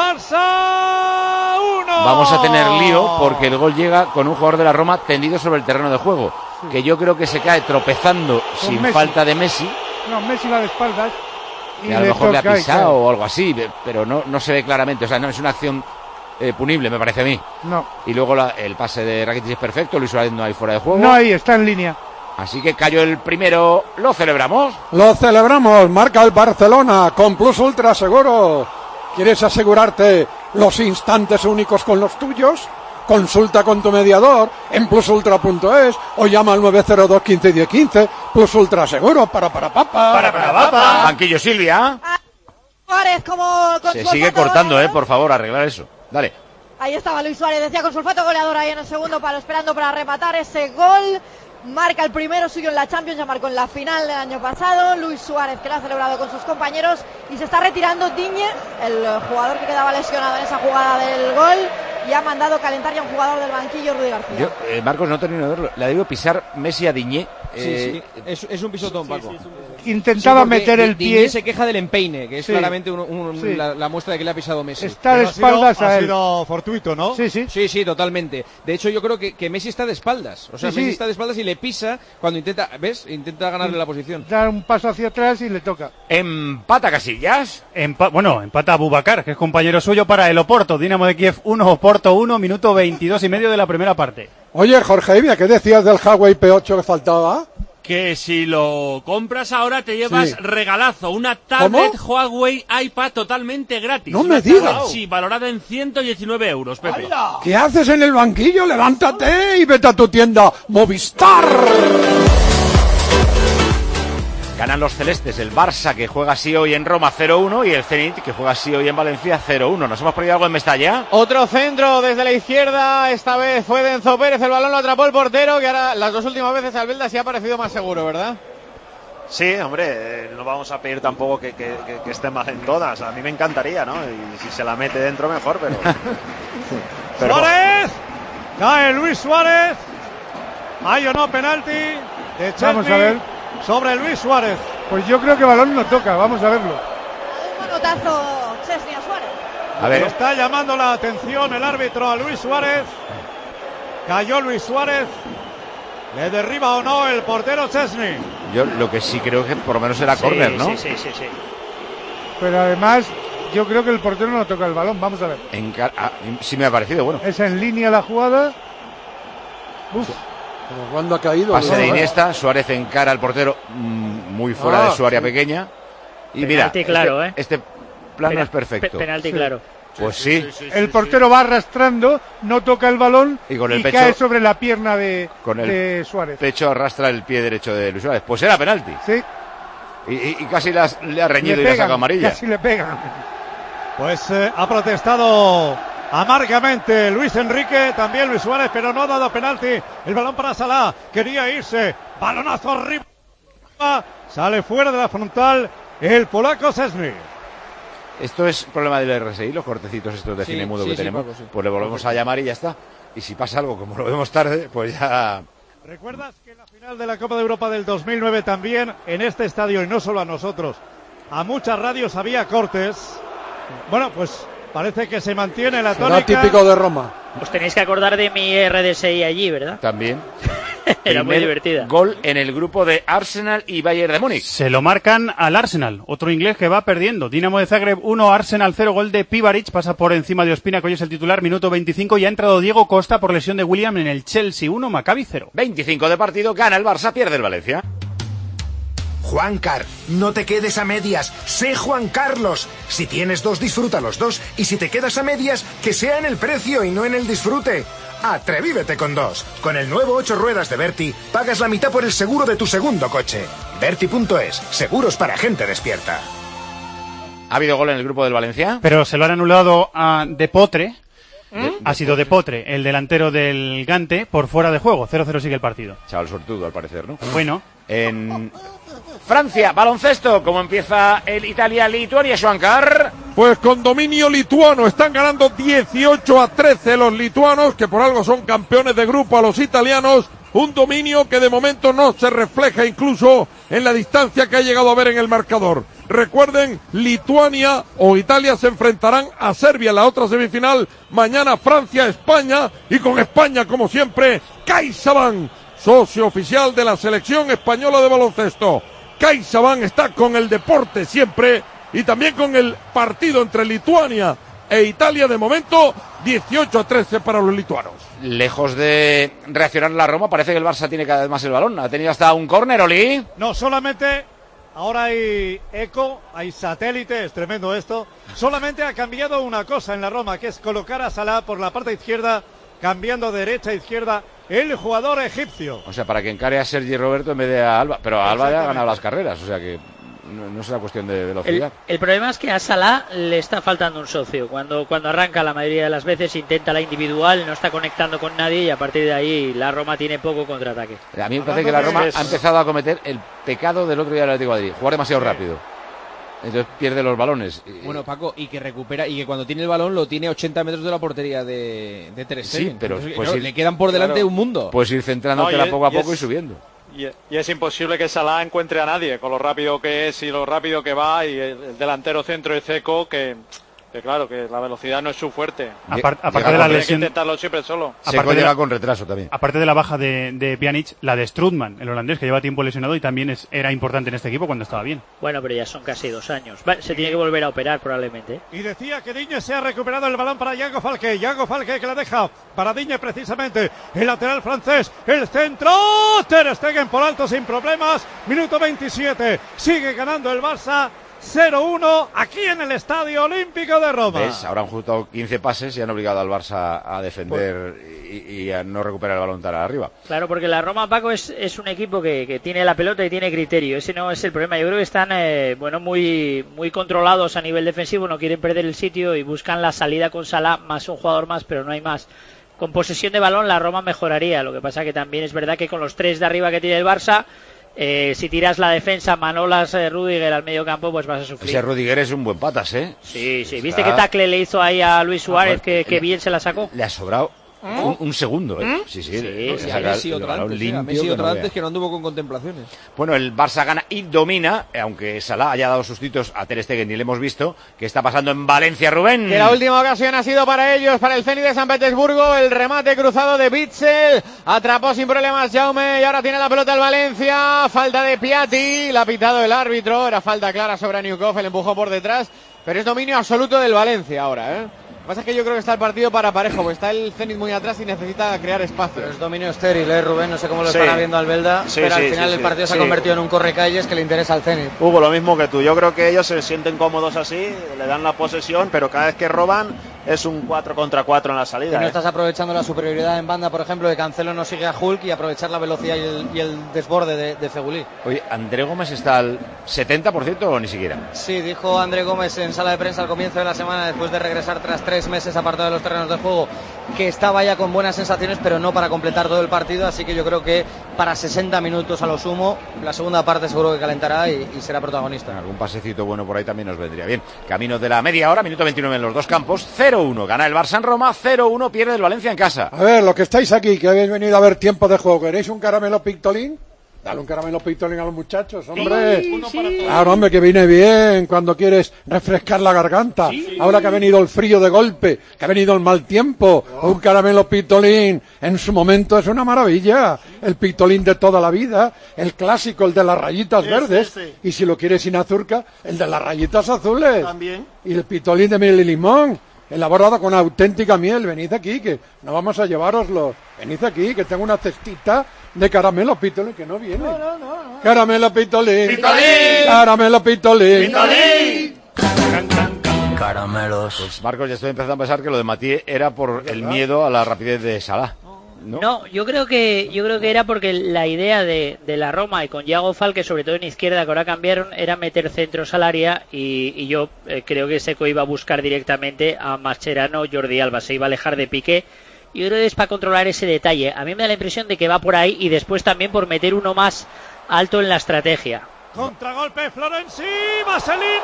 Barça uno. Vamos a tener lío porque el gol llega con un jugador de la Roma tendido sobre el terreno de juego, sí, que yo creo que se cae tropezando con sin Messi. Falta de Messi. No, Messi va de espaldas. Y a lo mejor le ha pisado o algo así, pero no, no se ve claramente. O sea, no es una acción eh, punible, me parece a mí. No. Y luego la, el pase de Rakitic es perfecto, Luis Suárez no hay fuera de juego. No hay, está en línea. Así que cayó el primero, ¿lo celebramos? Lo celebramos, marca el Barcelona con Plus Ultra Seguro. ¿Quieres asegurarte los instantes únicos con los tuyos? Consulta con tu mediador en plus ultra punto es o llama al nueve cero dos quince diez quince. Plus Ultra Seguro, para para papa. Para para papa. Banquillo Silvia. Suárez como con Se sigue cortando, eh, por favor, arreglar eso. Dale. Ahí estaba Luis Suárez, decía con su olfato goleador ahí en el segundo palo, esperando para rematar ese gol. Marca el primero suyo en la Champions, ya marcó en la final del año pasado. Luis Suárez, que lo ha celebrado con sus compañeros, y se está retirando Digne, el jugador que quedaba lesionado en esa jugada del gol, y ha mandado calentar ya un jugador del banquillo, Rudy García. Yo, eh, Marcos, no termino de verlo. Le ha debido pisar Messi a Digne. Eh, sí, sí. Es, es un pisotón, Paco. Sí, sí, sí. Intentaba sí, meter el pie. Digne se queja del empeine, que es sí. claramente un, un, sí. la, la muestra de que le ha pisado Messi. Está de espaldas ha sido, a él. Ha sido fortuito, ¿no? Sí, sí. Sí, sí, totalmente. De hecho, yo creo que, que Messi está de espaldas. O sea, sí, Messi sí. está de espaldas y le pisa cuando intenta, ¿ves? Intenta ganarle la posición. Da un paso hacia atrás y le toca. Empata Casillas. Empa bueno, empata Abubakar, que es compañero suyo para el Oporto. Dinamo de Kiev uno, Oporto uno, minuto veintidós y medio de la primera parte. Oye, Jorge Evia, ¿qué decías del Huawei P ocho que faltaba? Que si lo compras ahora te llevas sí. regalazo, una tablet ¿Cómo? Huawei iPad totalmente gratis. No me digas. Sí, valorada en ciento diecinueve euros, Pepe. ¡Hala! ¿Qué haces en el banquillo? Levántate y vete a tu tienda Movistar. Ganan los celestes, el Barça, que juega así hoy en Roma cero uno, y el Zenit, que juega así hoy en Valencia cero uno. ¿Nos hemos perdido algo en Mestalla? Otro centro desde la izquierda, esta vez fue de Enzo Pérez, el balón lo atrapó el portero, que ahora las dos últimas veces Albelda sí ha parecido más seguro, ¿verdad? Sí, hombre, eh, no vamos a pedir tampoco que, que, que, que esté mal en todas. A mí me encantaría, ¿no? Y si se la mete dentro mejor, pero... pero... ¡Suárez! Cae Luis Suárez. Hay o no penalti de Chesney. Vamos a ver. Sobre Luis Suárez. Pues yo creo que balón no toca, vamos a verlo. Un manotazo Chesney a Suárez. A ver. Está llamando la atención el árbitro a Luis Suárez. Cayó Luis Suárez. ¿Le derriba o no el portero Chesney? Yo lo que sí creo que por lo menos era Sí, córner, ¿no? Sí, sí, sí, sí. Pero además, yo creo que el portero no toca el balón, vamos a ver. Encar- ah, sí me ha parecido, bueno. Es en línea la jugada. Uf. Pero cuando ha caído. Pase de ¿no? Iniesta, Suárez encara al portero mm, muy fuera Ah, de su área sí. pequeña. Y Penalti mira, claro, este, ¿eh? este plano Pena- es perfecto. pe- penalti Sí. claro. Pues sí. El portero va arrastrando, no toca el balón Y con el pecho- cae sobre la pierna de, Con el de Suárez. pecho arrastra el pie derecho de Luis Suárez. Pues era penalti. Sí, Y, y- y casi las- le ha reñido le y le ha pegan, sacado amarilla. casi le pegan. Pues eh, ha protestado amargamente Luis Enrique, también Luis Suárez, pero no ha dado penalti. El balón para Salah, quería irse. Balonazo arriba. Sale fuera de la frontal el polaco Szczęsny. Esto es problema del R S I, los cortecitos estos de Sí, cine mudo sí, que sí, tenemos. Paco, sí. Pues le volvemos a llamar y ya está. Y si pasa algo, como lo vemos tarde, pues ya... ¿Recuerdas que en la final de la Copa de Europa del dos mil nueve también en este estadio, y no solo a nosotros, a muchas radios había cortes? Bueno, pues parece que se mantiene la Será tónica. típico de Roma. Os tenéis que acordar de mi R D S I allí, ¿verdad? También. Era muy Primer divertida. Gol en el grupo de Arsenal y Bayern de Múnich. Se lo marcan al Arsenal, otro inglés que va perdiendo. Dinamo de Zagreb uno, Arsenal cero, gol de Pivaric, pasa por encima de Ospina, que hoy es el titular, minuto veinticinco, y ha entrado Diego Costa por lesión de William en el Chelsea uno, Maccabi cero. veinticinco de partido, gana el Barça, pierde el Valencia. Juancar, no te quedes a medias, sé Juan Carlos. Si tienes dos, disfruta los dos. Y si te quedas a medias, que sea en el precio y no en el disfrute. Atrevívete con dos. Con el nuevo ocho ruedas de Berti, pagas la mitad por el seguro de tu segundo coche. Berti punto es, seguros para gente despierta. ¿Ha habido gol en el grupo del Valencia? Pero se lo han anulado a De Potre. Ha sido De Potre, el delantero del Gante, por fuera de juego. cero cero sigue el partido. Chaval sortudo, al parecer, ¿no? Bueno. En Francia, baloncesto, ¿cómo empieza el Italia-Lituania, Schwankar? Pues con dominio lituano, están ganando dieciocho a trece los lituanos, que por algo son campeones de grupo a los italianos. Un dominio que de momento no se refleja incluso en la distancia que ha llegado a ver en el marcador. Recuerden, Lituania o Italia se enfrentarán a Serbia en la otra semifinal. Mañana Francia, España, y con España, como siempre, CaixaBank, socio oficial de la selección española de baloncesto. CaixaBank está con el deporte siempre y también con el partido entre Lituania e Italia. De momento, dieciocho a trece para los lituanos. Lejos de reaccionar la Roma, parece que el Barça tiene cada vez más el balón. Ha tenido hasta un córner, Oli. No, solamente ahora hay eco, hay satélite, es tremendo esto. Solamente ha cambiado una cosa en la Roma, que es colocar a Salah por la parte izquierda, cambiando de derecha a izquierda el jugador egipcio. O sea, para que encare a Sergi Roberto en vez de a Alba. Pero a Alba ya ha ganado las carreras, o sea que no, no es una cuestión de El, velocidad. el problema es que a Salah le está faltando un socio. Cuando, cuando arranca, la mayoría de las veces intenta la individual, no está conectando con nadie, y a partir de ahí la Roma tiene poco contraataque. A mí me parece que la Roma ha empezado a cometer el pecado del otro día del Atlético de Madrid, jugar demasiado rápido. Entonces pierde los balones. Bueno, Paco, y que recupera, y que cuando tiene el balón lo tiene a ochenta metros de la portería de, de Ter Stegen. Sí, pero Entonces, pues no, ir- le quedan por delante Claro. un mundo. Puedes ir centrándotela No, y es- poco a y poco es- y subiendo. Y, y es imposible que Salah encuentre a nadie con lo rápido que es y lo rápido que va, y el, el delantero centro es Ceco, que, que claro, que la velocidad no es su fuerte. Apar- aparte Llega de la con- Tiene que lesión, intentarlo siempre solo. Seco aparte de llega la- con retraso también. aparte de la baja de, de Pjanic, la de Strootman, el holandés, que lleva tiempo lesionado y también es, era importante en este equipo cuando estaba bien. Bueno, pero ya son casi dos años. Va, se tiene que volver a operar probablemente. Y decía que Diñe se ha recuperado el balón para Iago Falque. Iago Falque que la deja para Diñe precisamente. El lateral francés. El centro. Ter Stegen por alto sin problemas. Minuto veintisiete. Sigue ganando el Barça. cero uno aquí en el Estadio Olímpico de Roma. ¿Ves? Ahora han juntado quince pases y han obligado al Barça a defender y, y a no recuperar el balón tan arriba. Claro, porque la Roma, Paco, es, es un equipo que, que tiene la pelota y tiene criterio. Ese no es el problema. Yo creo que están eh, bueno muy muy controlados a nivel defensivo, no quieren perder el sitio y buscan la salida con Salah, más un jugador más, pero no hay más. Con posesión de balón la Roma mejoraría. Lo que pasa que también es verdad que con los tres de arriba que tiene el Barça, Eh, si tiras la defensa, Manolas, eh, Rüdiger al medio campo, pues vas a sufrir. Ese Rudiger es un buen patas, ¿eh? Sí, sí. ¿Viste Está- qué tackle le hizo ahí a Luis Suárez? Ah, pues, que, que bien se la sacó. Le ha sobrado un, un segundo, ¿eh? Sí, sí. Sí, sí, a Messi otro antes, limpio, a Messi otro antes que no anduvo con contemplaciones. Bueno, el Barça gana y domina, aunque Salah haya dado sus títulos a Ter Stegen y le hemos visto. ¿Qué está pasando en Valencia, Rubén? Que la última ocasión ha sido para ellos, para el Zenit de San Petersburgo, el remate cruzado de Bitzel, atrapó sin problemas Jaume y ahora tiene la pelota el Valencia, falta de Piatti, la ha pitado el árbitro, era falta clara sobre Newcoff, el empujó por detrás, pero es dominio absoluto del Valencia ahora, ¿eh? Lo que pasa es que yo creo que está el partido para parejo, porque está el Zenit muy atrás y necesita crear espacio. Pero es dominio estéril, ¿eh, Rubén? No sé cómo lo sí. estará viendo Albelda, sí, pero sí, al final sí, el sí, partido sí. se ha convertido en un correcalles que le interesa al Zenit. Hugo, lo mismo que tú. Yo creo que ellos se sienten cómodos así, le dan la posesión, pero cada vez que roban es un cuatro contra cuatro en la salida. Y no ¿eh? estás aprovechando la superioridad en banda, por ejemplo, de Cancelo no sigue a Hulk y aprovechar la velocidad y el, y el desborde de, de Fegulí. Oye, ¿André Gómez está al setenta por ciento o ni siquiera? Sí, dijo André Gómez en sala de prensa al comienzo de la semana, después de regresar tras tres meses apartado de los terrenos de juego, que estaba ya con buenas sensaciones, pero no para completar todo el partido, así que yo creo que para sesenta minutos a lo sumo, la segunda parte seguro que calentará y, y será protagonista. Algún pasecito bueno por ahí también nos vendría bien. Camino de la media hora, minuto veintinueve en los dos campos, cero uno, gana el Barça en Roma, cero uno, pierde el Valencia en casa. A ver, los que estáis aquí, que habéis venido a ver tiempo de juego, ¿queréis un caramelo Pictolín? Dale un caramelo Pictolín a los muchachos, hombre. Sí, uno para todos. Claro, hombre, que viene bien cuando quieres refrescar la garganta. Sí. Ahora que ha venido el frío de golpe, que ha venido el mal tiempo, oh. un caramelo Pictolín en su momento es una maravilla. El Pictolín de toda la vida, el clásico, el de las rayitas es verdes. Ese. Y si lo quieres sin azúcar, el de las rayitas azules. También. Y el Pictolín de miel y limón, elaborado con auténtica miel. Venid aquí, que no vamos a llevároslo. Venid aquí, que tengo una cestita de caramelo Pictolín, que no viene. No, no, no, no. Caramelo Pictolín. Pictolín. Caramelo Pictolín. Pictolín. Caramelos. Pues Marcos, ya estoy empezando a pensar que lo de Mathieu era por el miedo a la rapidez de Salah. ¿No? No, yo creo que yo creo que era porque la idea de, de la Roma y con Thiago Fall, que sobre todo en izquierda que ahora cambiaron, era meter centros al área y, y yo eh, creo que Seco iba a buscar directamente a Mascherano, Jordi Alba, se iba a alejar de Piqué. Yo creo que es para controlar ese detalle. A mí me da la impresión de que va por ahí y después también por meter uno más alto en la estrategia. Contragolpe Florenzi, Vaselina.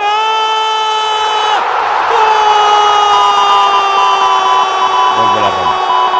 Gol de la Roma.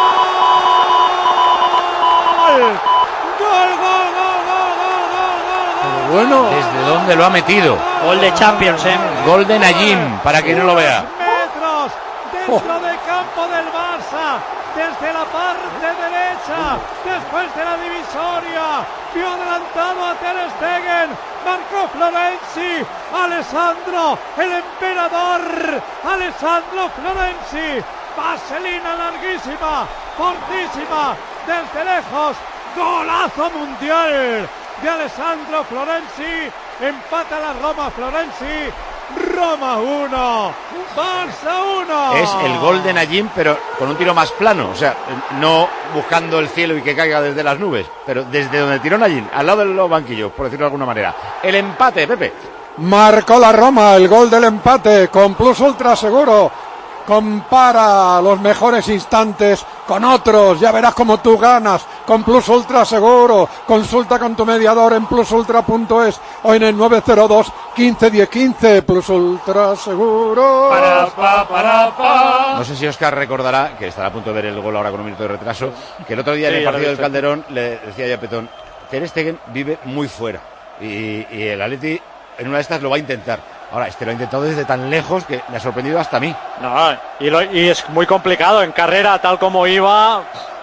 Gol, gol, gol, gol, gol, gol, gol. Bueno, ¿desde dónde lo ha metido? Gol de Champions, ¿eh? Gol de Najim, para quien no lo vea. Metros dentro oh. del campo del Barça. Desde la parte derecha, después de la divisoria, vio adelantado a Ter Stegen, marcó Florenzi, Alessandro, el emperador, Alessandro Florenzi, vaselina larguísima, fortísima, desde lejos, golazo mundial de Alessandro Florenzi, empata la Roma Florenzi. Roma uno, Barça uno. Es el gol de Najim, pero con un tiro más plano, o sea, no buscando el cielo y que caiga desde las nubes, pero desde donde tiró Najim, al lado de los banquillos, por decirlo de alguna manera. El empate, Pepe. Marcó la Roma el gol del empate con Plus Ultra Seguro. Compara los mejores instantes con otros, ya verás cómo tú ganas con Plus Ultra Seguro. Consulta con tu mediador en plus ultra punto es o en el nueve cero dos, quince, diez, quince. Plus Ultra Seguro. Para, pa, para, pa. No sé si Óscar recordará, que estará a punto de ver el gol ahora con un minuto de retraso, que el otro día sí, en el partido del Calderón le decía ya a Petón, Ter Stegen vive muy fuera y, y el Atleti en una de estas lo va a intentar. Ahora, este lo ha intentado desde tan lejos que me ha sorprendido hasta a mí. No, y, lo, y es muy complicado. En carrera, tal como iba,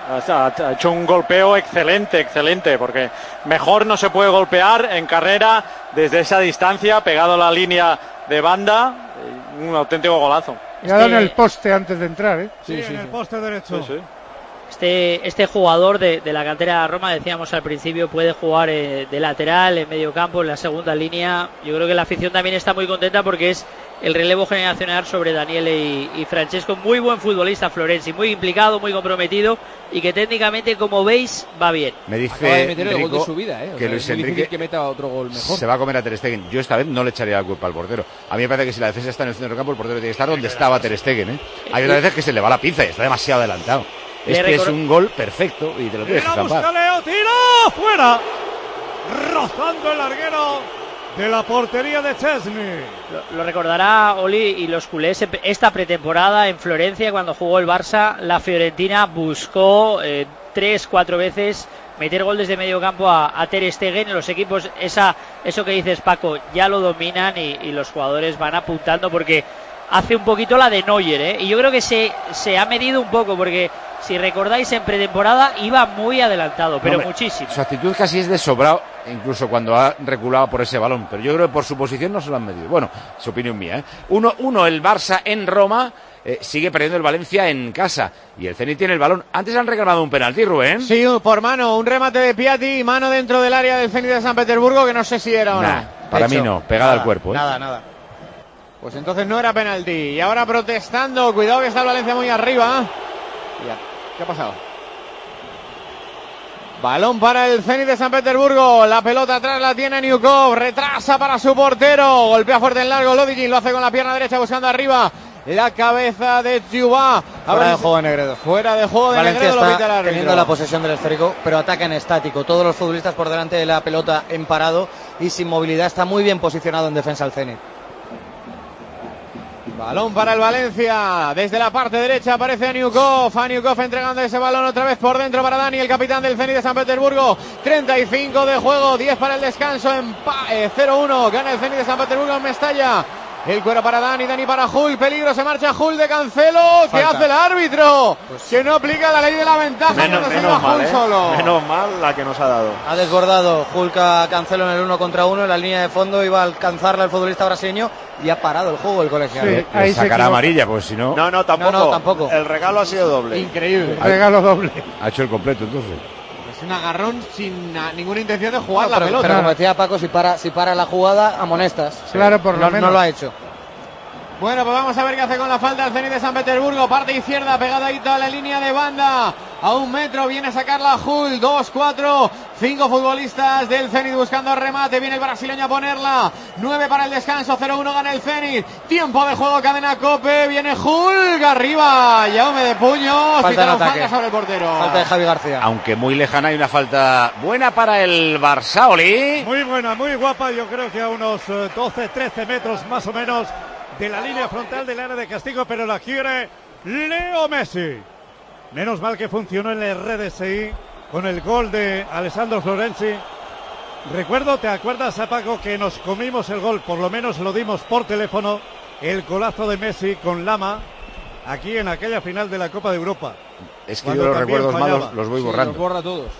ha hecho un golpeo excelente, excelente, porque mejor no se puede golpear en carrera desde esa distancia, pegado a la línea de banda. Un auténtico golazo. Y ha dado en el poste antes de entrar, ¿eh? Sí, sí, sí en sí. el poste derecho. Sí, sí. Este, este jugador de, de la cantera de Roma, decíamos al principio, puede jugar eh, de lateral, en medio campo, en la segunda línea. Yo creo que la afición también está muy contenta porque es el relevo generacional sobre Daniele y, y Francesco. Muy buen futbolista Florenzi, muy implicado, muy comprometido y que técnicamente, como veis, va bien. Me dice Acaba de meter el Enrico gol de su vida, ¿eh? O que sea, Luis es muy Enrique difícil que meta otro gol mejor. Se va a comer a Ter Stegen. Yo esta vez no le echaría la culpa al portero. A mí me parece que si la defensa está en el centro del campo, el portero tiene que estar donde estaba Ter Stegen, ¿eh? Hay otras veces que se le va la pinza y está demasiado adelantado. Este es un gol perfecto y te lo tienes que escapar. Leo, tiro fuera, rozando el larguero de la portería de Chesney. Lo, lo recordará Oli y los culés esta pretemporada en Florencia cuando jugó el Barça. La Fiorentina buscó eh, tres, cuatro veces meter gol desde medio campo a, a Ter Stegen. Los equipos, esa, eso que dices, Paco, ya lo dominan y, y los jugadores van apuntando porque hace un poquito la de Neuer, ¿eh? Y yo creo que se, se ha medido un poco porque si recordáis en pretemporada iba muy adelantado, pero no, hombre, muchísimo. Su actitud casi es de sobrado, incluso cuando ha reculado por ese balón, pero yo creo que por su posición no se lo han medido. Bueno, es opinión mía, ¿eh? Uno, uno el Barça en Roma. Eh, sigue perdiendo el Valencia en casa y el Zenit tiene el balón. Antes han reclamado un penalti, Rubén. Sí, por mano, un remate de Piatti, mano dentro del área del Zenit de San Petersburgo, que no sé si era o nah, no. Para hecho, mí no, pegada nada, al cuerpo. ¿eh? Nada, nada. Pues entonces no era penalti. Y ahora protestando, cuidado que está el Valencia muy arriba. Ya. ¿Qué ha pasado? Balón para el Zenit de San Petersburgo. La pelota atrás la tiene Niukov. Retrasa para su portero. Golpea fuerte en largo. Lodigin lo hace con la pierna derecha buscando arriba la cabeza de Tchouba. Fuera de juego de Negredo. Fuera de juego de Valencia Negredo. está Lo pita el árbitro. teniendo la posesión del esférico, pero ataca en estático. Todos los futbolistas por delante de la pelota en parado y sin movilidad. Está muy bien posicionado en defensa el Zenit. Balón para el Valencia. Desde la parte derecha aparece Aniukov. Aniukov entregando ese balón otra vez por dentro para Dani, el capitán del Zenit de San Petersburgo. treinta y cinco de juego, diez para el descanso. Empa- eh, cero uno. Gana el Zenit de San Petersburgo en Mestalla. El cuero para Dani, Dani para Hull. Peligro, se marcha Hull de Cancelo. ¿Qué hace el árbitro? Pues que no aplica la ley de la ventaja. Menos, cuando menos se va mal, Hull ¿eh? solo. Menos mal la que nos ha dado. Ha desbordado Hulk a Cancelo en el uno contra uno en la línea de fondo. Iba a alcanzarla el futbolista brasileño y ha parado el juego el colegial. Sí, ahí sacará amarilla, pues si no. No, no, tampoco. No, no, tampoco. El regalo ha sido doble. Increíble. El regalo doble. Ha hecho el completo entonces. Es un agarrón sin na- ninguna intención de jugar No, la pero, pelota. pero como decía Paco, si para, si para la jugada, amonestas. Claro, por lo no, menos. no lo ha hecho. Bueno, pues vamos a ver qué hace con la falta el Zenit de San Petersburgo. Parte izquierda, pegadita a la línea de banda. A un metro viene a sacarla Hull. Dos, cuatro, cinco futbolistas del Zenit buscando remate. Viene el brasileño a ponerla. Nueve para el descanso. cero uno gana el Zenit. Tiempo de juego, cadena Cope. Viene Hull arriba. Jaume de puño. Falta en ataque. Falta sobre el portero. Falta de Javi García. Aunque muy lejana, hay una falta buena para el Barça, Oli. Muy buena, muy guapa. Yo creo que a unos eh, doce, trece metros más o menos de la línea frontal del área de castigo, pero la quiere Leo Messi. Menos mal que funcionó en el R D S I con el gol de Alessandro Florenzi. Recuerdo, ¿te acuerdas, Paco, que nos comimos el gol? Por lo menos lo dimos por teléfono, el golazo de Messi con Lama, aquí en aquella final de la Copa de Europa. Es que yo los recuerdos fallaba. malos los voy Sí, borrando. los borra todos.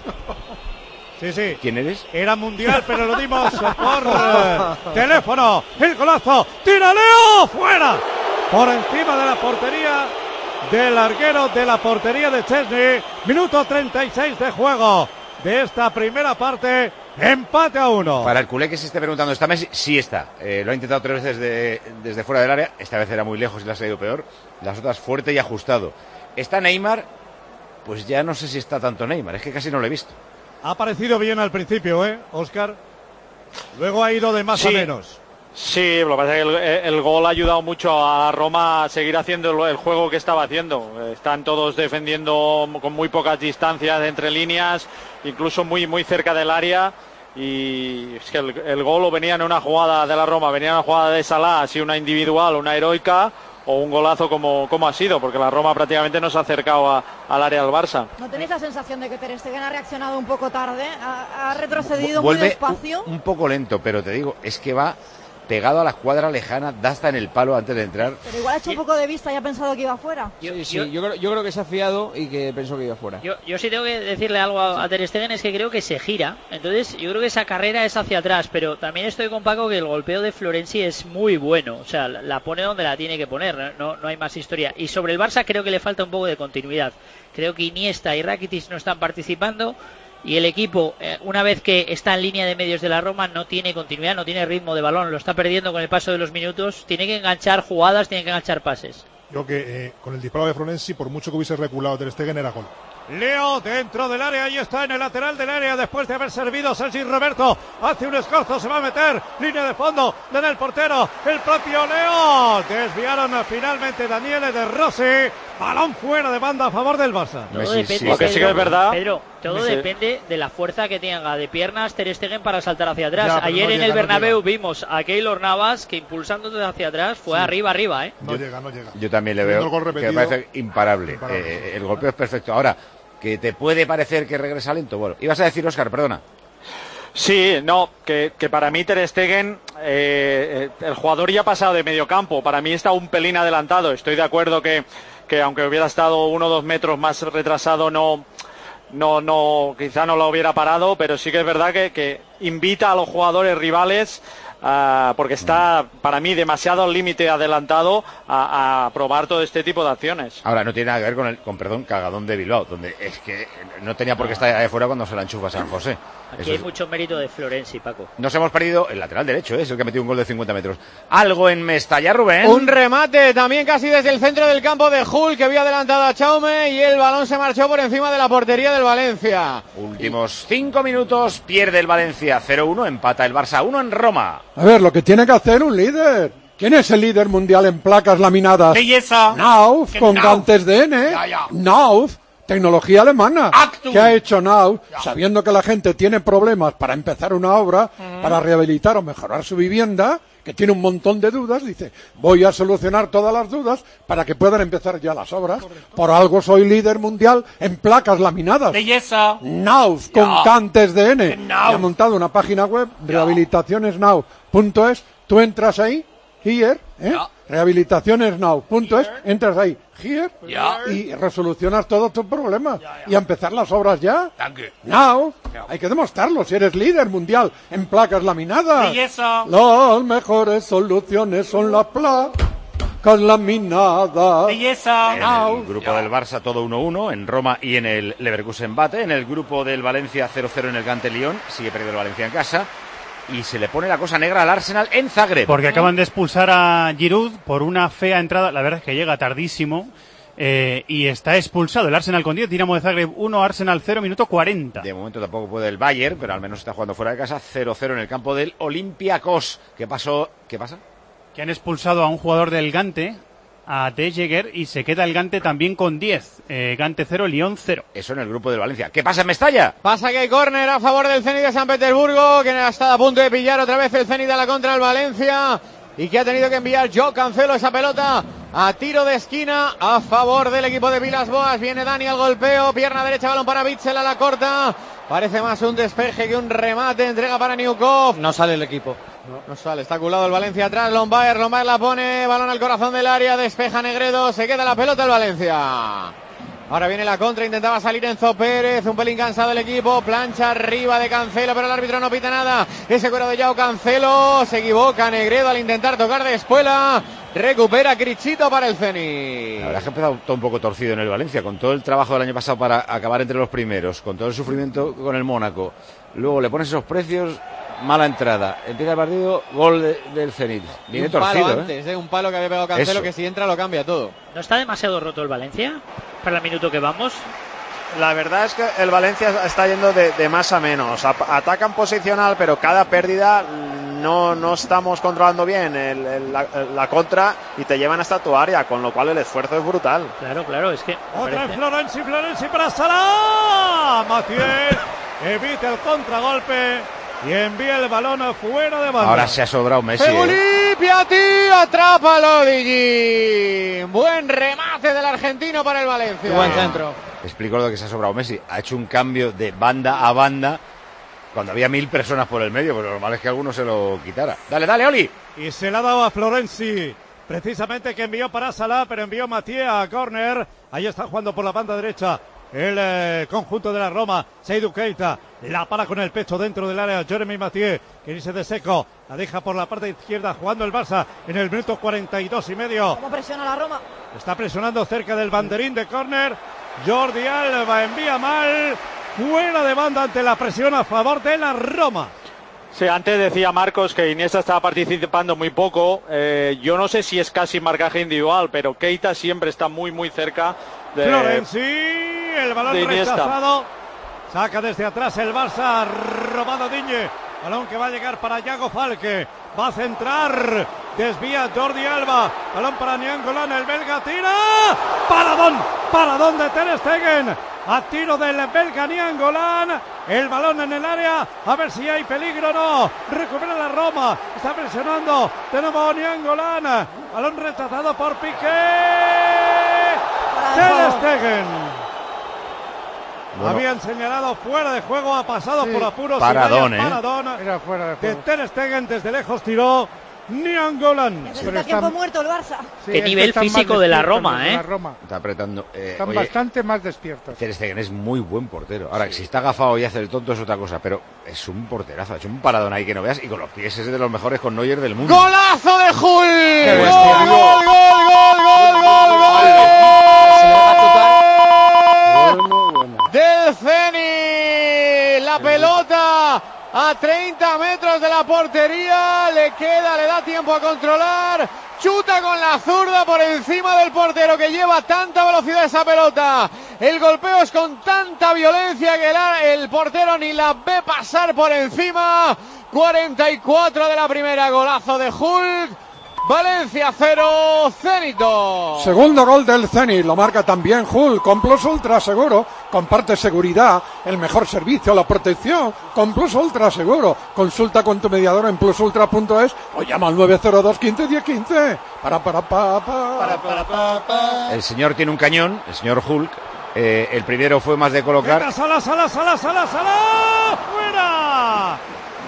Sí, sí. ¿Quién eres? Era mundial, pero lo dimos por eh, teléfono. El golazo. ¡Tira Leo! ¡Fuera! Por encima de la portería del larguero de la portería de Chesney. Minuto treinta y seis de juego de esta primera parte. Empate a uno. Para el culé que se esté preguntando, ¿está Messi? Sí está. Eh, lo ha intentado tres veces de, desde fuera del área. Esta vez era muy lejos y le ha salido peor. Las otras fuerte y ajustado. ¿Está Neymar? Pues ya no sé si está tanto Neymar. Es que casi no lo he visto. Ha parecido bien al principio, ¿eh, Óscar? Luego ha ido de más Sí. a menos. Sí, lo que pasa es que el, el gol ha ayudado mucho a Roma a seguir haciendo el, el juego que estaba haciendo. Están todos defendiendo con muy pocas distancias entre líneas, incluso muy muy cerca del área. Y es que el, el gol o venía en una jugada de la Roma, venía en una jugada de Salah, así una individual, una heroica, o un golazo como, como ha sido, porque la Roma prácticamente no se ha acercado a, al área del Barça. ¿No tenéis la sensación de que Ter Stegen ha reaccionado un poco tarde? ¿Ha, ha retrocedido Vuelve muy despacio? Un, un poco lento, pero te digo, es que va pegado a la escuadra lejana, da hasta en el palo antes de entrar. Pero igual ha hecho un poco de vista y ha pensado que iba fuera. Yo, sí, sí, yo, yo, creo, yo creo que se ha fiado y que pensó que iba fuera. Yo, yo sí tengo que decirle algo a, a Ter Stegen, es que creo que se gira. Entonces yo creo que esa carrera es hacia atrás, pero también estoy con Paco que el golpeo de Florenzi es muy bueno. O sea, la, la pone donde la tiene que poner, no, no hay más historia. Y sobre el Barça creo que le falta un poco de continuidad. Creo que Iniesta y Rakitic no están participando. Y el equipo, eh, una vez que está en línea de medios de la Roma, no tiene continuidad, no tiene ritmo de balón, lo está perdiendo con el paso de los minutos, tiene que enganchar jugadas, tiene que enganchar pases. Yo que eh, con el disparo de Florenzi, por mucho que hubiese reculado Ter Stegen, era gol. Leo dentro del área, ahí está en el lateral del área después de haber servido Sergi Roberto, hace un escorzo, se va a meter, línea de fondo, del portero, el propio Leo, desviaron finalmente Daniele De Rossi, Balón fuera de banda a favor del Barça. Todo depende, sí, Pedro, sí que es verdad. Pedro, todo sí. depende de la fuerza que tenga de piernas Ter Stegen para saltar hacia atrás. Ya, Ayer no en llega, el Bernabéu no vimos a Keylor Navas que impulsándose hacia atrás fue sí. arriba, arriba, ¿eh? No yo, llega, no llega. Yo también le veo que me parece imparable. imparable. Eh, el golpeo es perfecto. Ahora, que te puede parecer que regresa lento. Bueno, ibas a decir, Óscar, perdona. Sí, no, que, que para mí Ter Stegen, eh, el jugador ya ha pasado de medio campo. Para mí está un pelín adelantado. Estoy de acuerdo que que aunque hubiera estado uno o dos metros más retrasado no no no quizá no lo hubiera parado, pero sí que es verdad que, que invita a los jugadores rivales uh, porque está para mí demasiado al límite adelantado a, a probar todo este tipo de acciones. Ahora no tiene nada que ver con el con perdón cagadón de Bilbao, donde es que no tenía por qué estar ahí afuera cuando se la enchufa San José. Aquí Eso hay es... mucho mérito de Florenzi, Paco. Nos hemos perdido el lateral derecho, ¿eh? Es el que ha metido un gol de cincuenta metros. Algo en Mestalla, Rubén. Un remate también casi desde el centro del campo de Hull, que había adelantado a Chaume y el balón se marchó por encima de la portería del Valencia. Últimos cinco minutos, pierde el Valencia cero uno, empata el Barça uno en Roma. A ver, lo que tiene que hacer un líder. ¿Quién es el líder mundial en placas laminadas? Belleza. Nauf, con Nauf. Gantes de N. Ya, ya. Nauf. Tecnología alemana. Actum. ¿Qué ha hecho Nauf? Sabiendo que la gente tiene problemas para empezar una obra, uh-huh. para rehabilitar o mejorar su vivienda, que tiene un montón de dudas, dice, voy a solucionar todas las dudas para que puedan empezar ya las obras. Correcto. Por algo soy líder mundial en placas laminadas. Belleza. Nauf, con Ya. Gantes de N. Nauf. Y ha montado una página web, rehabilitacionesnow punto es. Tú entras ahí, here, ¿eh? Ya. rehabilitacionesnow punto es, entras ahí, here, Ya. y resolucionas todos tus problemas. Ya, ya. Y a empezar las obras ya. Danke. Now, hay que demostrarlo, si eres líder mundial en placas laminadas. Belleza. Las mejores soluciones son las placas laminadas. Belleza. En el grupo del Barça todo uno uno, en Roma y en el Leverkusen bate. En el grupo del Valencia cero cero en el Gante Lyon, sigue perdiendo el Valencia en casa. Y se le pone la cosa negra al Arsenal en Zagreb. Porque acaban de expulsar a Giroud por una fea entrada. La verdad es que llega tardísimo. Eh, y está expulsado el Arsenal con diez. Dinamo de Zagreb uno, Arsenal cero, minuto cuarenta. De momento tampoco puede el Bayern, pero al menos está jugando fuera de casa. cero cero en el campo del Olympiacos. ¿Qué pasó? ¿Qué pasa? Que han expulsado a un jugador del Gante, a De Jaeger, y se queda el Gante también con diez. Eh, Gante cero, Lyon cero. Eso en el grupo del Valencia. ¿Qué pasa en Mestalla? Pasa que hay córner a favor del Zenit de San Petersburgo, que ha estado a punto de pillar otra vez el Zenit a la contra el Valencia y que ha tenido que enviar Joe Cancelo esa pelota a tiro de esquina a favor del equipo de Vilas Boas. Viene Dani al golpeo, pierna derecha, balón para Bitzel a la corta. Parece más un despeje que un remate, entrega para Newkov. No sale el equipo. No, no sale, está culado el Valencia atrás, Lombaer, Lombaer la pone, balón al corazón del área, despeja Negredo, se queda la pelota el Valencia. Ahora viene la contra, intentaba salir Enzo Pérez, un pelín cansado el equipo, plancha arriba de Cancelo, pero el árbitro no pita nada. Ese cuero de Joao Cancelo, se equivoca Negredo al intentar tocar de espuela, recupera Crichito para el Zenit. La verdad es que ha empezado todo un poco torcido en el Valencia, con todo el trabajo del año pasado para acabar entre los primeros, con todo el sufrimiento con el Mónaco. Luego le pones esos precios, mala entrada. Empieza el partido, gol de, del Zenit. Viene un torcido, palo ¿eh? antes, ¿eh? Un palo que había pegado Cancelo, Eso. que si entra lo cambia todo. ¿No está demasiado roto el Valencia para el minuto que vamos? La verdad es que el Valencia está yendo de, de más a menos. Atacan posicional, pero cada pérdida no, no estamos controlando bien el, el, la, la contra y te llevan hasta tu área, con lo cual el esfuerzo es brutal. Claro, claro, es que... Otra vez Florenzi, Florenzi para Salah. Matías evita el contragolpe y envía el balón fuera de banda. Ahora se ha sobrado Messi. ¿eh? Piatti, atrápalo, Digi. Buen remate del argentino para el Valencia. Buen centro. Explico lo que se ha sobrado Messi. Ha hecho un cambio de banda a banda cuando había mil personas por el medio, pero lo normal es que alguno se lo quitara. Dale, dale, Oli. Y se la ha dado a Florenzi, precisamente que envió para Salah, pero envió Matías a córner. Ahí está jugando por la banda derecha el eh, conjunto de la Roma. Seydou Keita la para con el pecho dentro del área. Jeremy Mathieu, que dice de seco, la deja por la parte izquierda jugando el Barça en el minuto cuarenta y dos y medio. ¿Cómo presiona la Roma? Está presionando cerca del banderín de córner. Jordi Alba envía mal, fuera de banda ante la presión a favor de la Roma. Sí, antes decía Marcos que Iniesta estaba participando muy poco. Eh, yo no sé si es casi marcaje individual, pero Keita siempre está muy, muy cerca de... Florenzi, el balón rechazado. Saca desde atrás el Barça, robado Digne. Balón que va a llegar para Yago Falque. Va a centrar desvía Jordi Alba, balón para Nainggolan, el belga tira, paradón, paradón de Ter Stegen, a tiro del belga Nainggolan, el balón en el área, a ver si hay peligro o no, recupera la Roma, está presionando, de nuevo Nainggolan, balón rechazado por Piqué, Ter Stegen. Bueno. Habían señalado fuera de juego, ha pasado sí. por apuros. Paradón, y ¿eh? Paradón Era fuera de juego. De Ter Stegen, desde lejos tiró Nainggolan. Necesita tiempo está... muerto el Barça. Sí, Qué nivel físico de la Roma, ¿eh? La Roma. Está apretando. Eh, Están oye, bastante más despiertos. Ter Stegen es muy buen portero. Ahora, sí. si está agafado y hace el tonto es otra cosa, pero es un porterazo. Ha hecho un paradón ahí que no veas y con los pies es de los mejores con Neuer del mundo. ¡Golazo de Hulk! ¡Gol, gol, gol, gol, gol, gol, gol! Del Zenit, la pelota a treinta metros de la portería, le queda, le da tiempo a controlar, chuta con la zurda por encima del portero que lleva tanta velocidad esa pelota, el golpeo es con tanta violencia que la, el portero ni la ve pasar por encima. Cuarenta y cuatro de la primera, golazo de Hulk. Valencia cero, Zenit dos. Segundo gol del Zenit, lo marca también Hulk, con Plus Ultra Seguro, comparte seguridad, el mejor servicio, la protección, con Plus Ultra Seguro. Consulta con tu mediador en plus ultra punto es o llama al nueve cero dos quince diez quince. Para, para, para, para, para, para, para, para. El señor tiene un cañón, el señor Hulk. Eh, el primero fue más de colocar. Venga, Salah, Salah, Salah, Salah, Salah, fuera.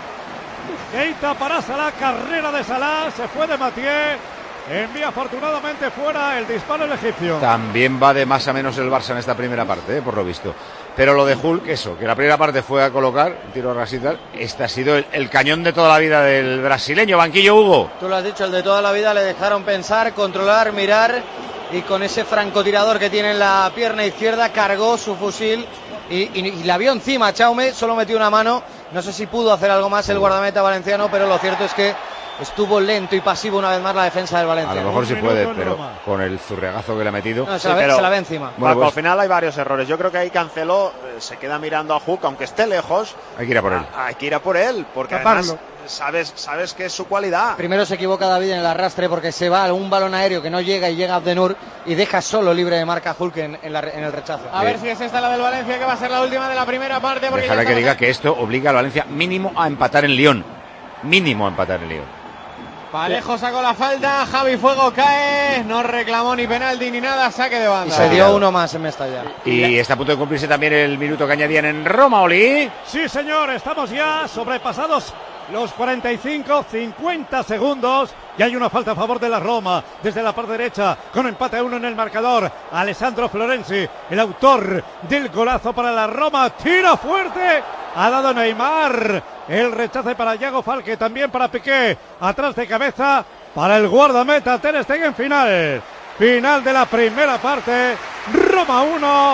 Keita para Salah, carrera de Salah, se fue de Mathieu, envía afortunadamente fuera el disparo el egipcio. También va de más a menos el Barça en esta primera parte, eh, por lo visto. Pero lo de Hulk, eso, que la primera parte fue a colocar, un tiro a rasitar, este ha sido el, el cañón de toda la vida del brasileño. Banquillo, Hugo. Tú lo has dicho, el de toda la vida, le dejaron pensar, controlar, mirar, y con ese francotirador que tiene en la pierna izquierda cargó su fusil y, y, y la vio encima. Chaume solo metió una mano, no sé si pudo hacer algo más el guardameta valenciano, pero lo cierto es que estuvo lento y pasivo una vez más la defensa del Valencia. A lo mejor sí puede, pero con el zurriagazo que le ha metido. No, se, la ve, pero, se la ve encima. Bueno, pues, al final hay varios errores. Yo creo que ahí Cancelo eh, se queda mirando a Hulk, aunque esté lejos. Hay que ir a por él. A, hay que ir a por él, porque Taparlo. además sabes, sabes que es su cualidad. Primero se equivoca David en el arrastre porque se va a un balón aéreo que no llega y llega Abdenur y deja solo libre de marca a Hulk en, en, la, en el rechazo. A ver si es esta la del Valencia, que va a ser la última de la primera parte. Déjale que diga que esto obliga al Valencia mínimo a empatar en Lyon. Mínimo a empatar en Lyon. Palejo sacó la falta, Javi Fuego cae, no reclamó ni penalti ni nada, saque de banda. Y se dio uno más en Mestalla. Y está a punto de cumplirse también el minuto que añadían en Roma, Oli. Sí, señor, estamos ya sobrepasados los cuarenta y cinco, cincuenta segundos y hay una falta a favor de la Roma desde la parte derecha con empate a uno en el marcador. Alessandro Florenzi, el autor del golazo para la Roma, tira fuerte, ha dado Neymar, el rechace para Iago Falque, también para Piqué, atrás de cabeza para el guardameta Ter Stegen. Final, final de la primera parte, Roma uno,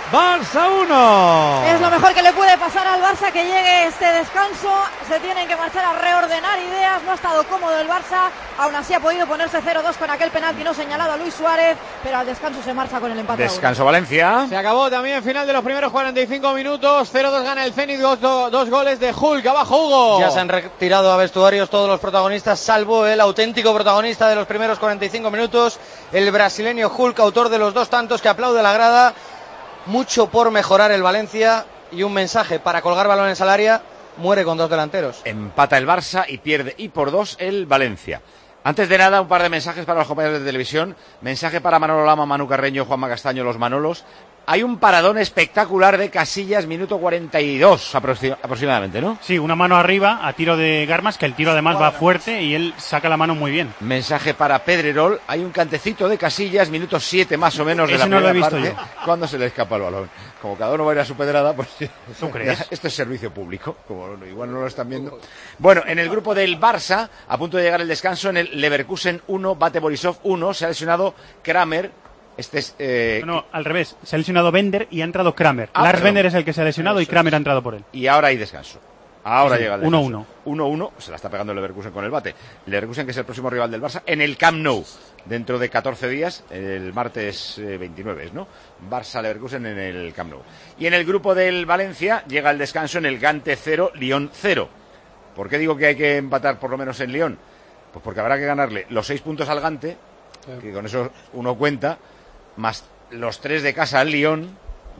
Barça uno. Es lo mejor que le puede pasar al Barça, que llegue este descanso. Se tienen que marchar a reordenar ideas. No ha estado cómodo el Barça. Aún así ha podido ponerse cero dos con aquel penalti no señalado a Luis Suárez. Pero al descanso se marcha con el empate. Descanso Valencia. Se acabó también final de los primeros cuarenta y cinco minutos. cero dos gana el Zenit. Dos, dos, dos goles de Hulk. Abajo Hugo. Ya se han retirado a vestuarios todos los protagonistas, salvo el auténtico protagonista de los primeros cuarenta y cinco minutos, el brasileño Hulk, autor de los dos tantos, que aplaude la grada. Mucho por mejorar el Valencia y un mensaje para colgar balones al área. Muere con dos delanteros. Empata el Barça y pierde y por dos el Valencia. Antes de nada, un par de mensajes para los compañeros de televisión. Mensaje para Manolo Lama, Manu Carreño, Juanma Castaño, los Manolos. Hay un paradón espectacular de Casillas, minuto cuarenta y dos aproximadamente, ¿no? Sí, una mano arriba a tiro de Garmas, que el tiro además va fuerte y él saca la mano muy bien. Mensaje para Pedrerol. Hay un cantecito de Casillas, minuto siete más o menos de Ese la no primera lo he visto parte. yo. Cuando se le escapa el balón. Como cada uno va a ir a su pedrada, pues ¿Tú crees? Esto es servicio público, como igual no lo están viendo. Bueno, en el grupo del Barça, a punto de llegar el descanso, en el Leverkusen uno, Bate Borisov uno, se ha lesionado Kramer. Este es, eh... No, no, al revés. Se ha lesionado Bender y ha entrado Kramer. Ah, Lars perdón. Bender es el que se ha lesionado y Kramer ha entrado por él. Y ahora hay descanso. Ahora Sí, llega el descanso. uno uno. uno uno, se la está pegando el Leverkusen con el bate. El Leverkusen, que es el próximo rival del Barça, en el Camp Nou. Dentro de catorce días, el martes eh, veintinueve, ¿no? Barça-Leverkusen en el Camp Nou. Y en el grupo del Valencia llega el descanso en el Gante cero, Lyon cero. ¿Por qué digo que hay que empatar por lo menos en Lyon? Pues porque habrá que ganarle los seis puntos al Gante, que con eso uno cuenta, más los tres de casa al Lyon,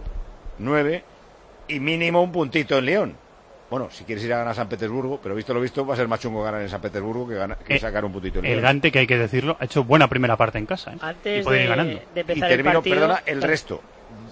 nueve, y mínimo un puntito en Lyon. Bueno, si quieres ir a ganar a San Petersburgo, pero visto lo visto, va a ser más chungo ganar en San Petersburgo que, ganar, que eh, sacar un puntito en Lyon. El Gante, que hay que decirlo, ha hecho buena primera parte en casa. ¿eh? Antes y puede de, ir ganando. de empezar y termino, el partido, perdona, el resto.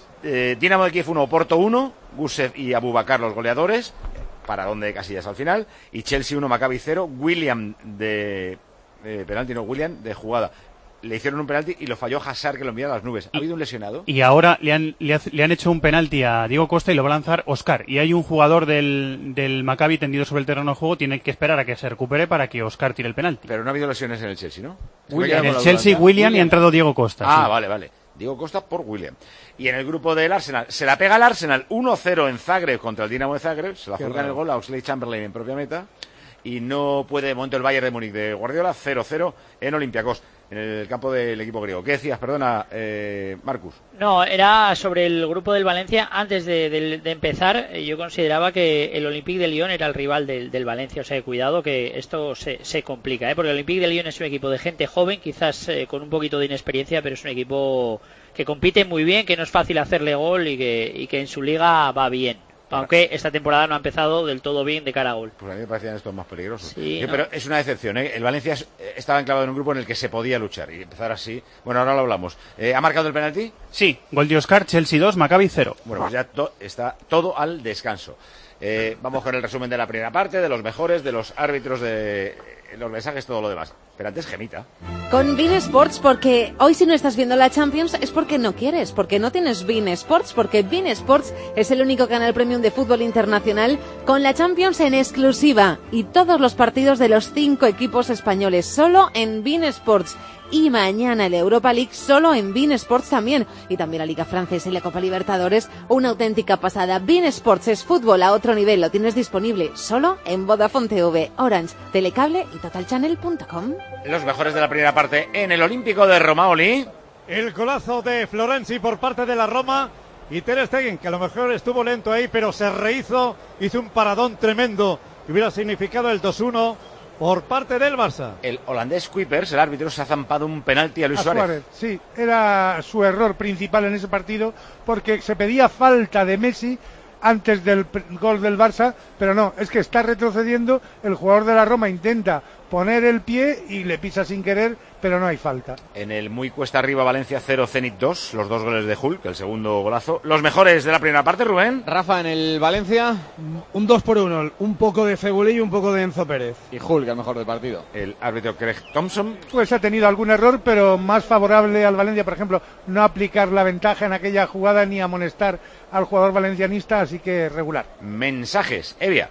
Eh, Dinamo de Kiev uno, Oporto uno, Gusev y Abubakar los goleadores, paradón de Casillas al final, y Chelsea uno, Maccabi cero, William de eh, penalti, no, William de jugada. Le hicieron un penalti y lo falló Hazard, que lo envía a las nubes. ¿Ha habido un lesionado? Y ahora le han, le, ha, le han hecho un penalti a Diego Costa y lo va a lanzar Oscar. Y hay un jugador del, del Maccabi tendido sobre el terreno de juego, tiene que esperar a que se recupere para que Oscar tire el penalti. Pero no ha habido lesiones en el Chelsea, ¿no? William, en el Chelsea, William, William y ha entrado Diego Costa. Ah, sí. vale, vale. Diego Costa por William. Y en el grupo del Arsenal, se la pega el Arsenal uno cero en Zagreb contra el Dinamo de Zagreb, se la juega en el gol a Oxlade-Chamberlain en propia meta, y no puede de momento el Bayern de Múnich de Guardiola, cero cero en Olympiacos, en el campo del equipo griego. ¿Qué decías, perdona, eh, Marcus? No, era sobre el grupo del Valencia. Antes de, de, de empezar, yo consideraba que el Olympique de Lyon era el rival del, del Valencia, o sea, cuidado que esto se, se complica, ¿eh? Porque el Olympique de Lyon es un equipo de gente joven, quizás eh, con un poquito de inexperiencia, pero es un equipo que compite muy bien, que no es fácil hacerle gol y que, y que en su liga va bien. Aunque esta temporada no ha empezado del todo bien de cara a gol. Pues a mí me parecían estos más peligrosos. Sí, sí, ¿no? Pero es una decepción, ¿eh? El Valencia es, estaba enclavado en un grupo en el que se podía luchar y empezar así. Bueno, ahora lo hablamos. Eh, ¿Ha marcado el penalti? Sí, gol de Oscar, Chelsea dos, Maccabi cero. Bueno, pues ya to- está todo al descanso. Eh, vamos con el resumen de la primera parte, de los mejores, de los árbitros, de los mensajes, todo lo demás. Pero antes, Gemita. Con Bein Sports, porque hoy si no estás viendo la Champions es porque no quieres, porque no tienes Bein Sports, porque Bein Sports es el único canal premium de fútbol internacional con la Champions en exclusiva y todos los partidos de los cinco equipos españoles solo en Bein Sports. Y mañana el Europa League solo en Bein Sports también. Y también la Liga Francesa y la Copa Libertadores, una auténtica pasada. Bein Sports es fútbol a otro nivel, lo tienes disponible solo en Vodafone T V, Orange, Telecable y total channel punto com. Los mejores de la primera parte en el Olímpico de Roma, Oli. El golazo de Florenzi por parte de la Roma y Ter Stegen, que a lo mejor estuvo lento ahí, pero se rehizo, hizo un paradón tremendo que hubiera significado el dos uno por parte del Barça. El holandés Kuipers, el árbitro, se ha zampado un penalti a Luis a Suárez. Suárez. Sí, era su error principal en ese partido porque se pedía falta de Messi antes del gol del Barça, pero no, es que está retrocediendo, el jugador de la Roma intenta poner el pie y le pisa sin querer, pero no hay falta. En el muy cuesta arriba Valencia cero, Zenit dos, los dos goles de Hulk, el segundo golazo. Los mejores de la primera parte, Rubén. Rafa, en el Valencia. Un dos por uno, un poco de Fegulí y un poco de Enzo Pérez. Y Hulk, el mejor del partido. El árbitro Craig Thompson. Pues ha tenido algún error, pero más favorable al Valencia, por ejemplo, no aplicar la ventaja en aquella jugada ni amonestar al jugador valencianista, así que regular. Mensajes, Evia.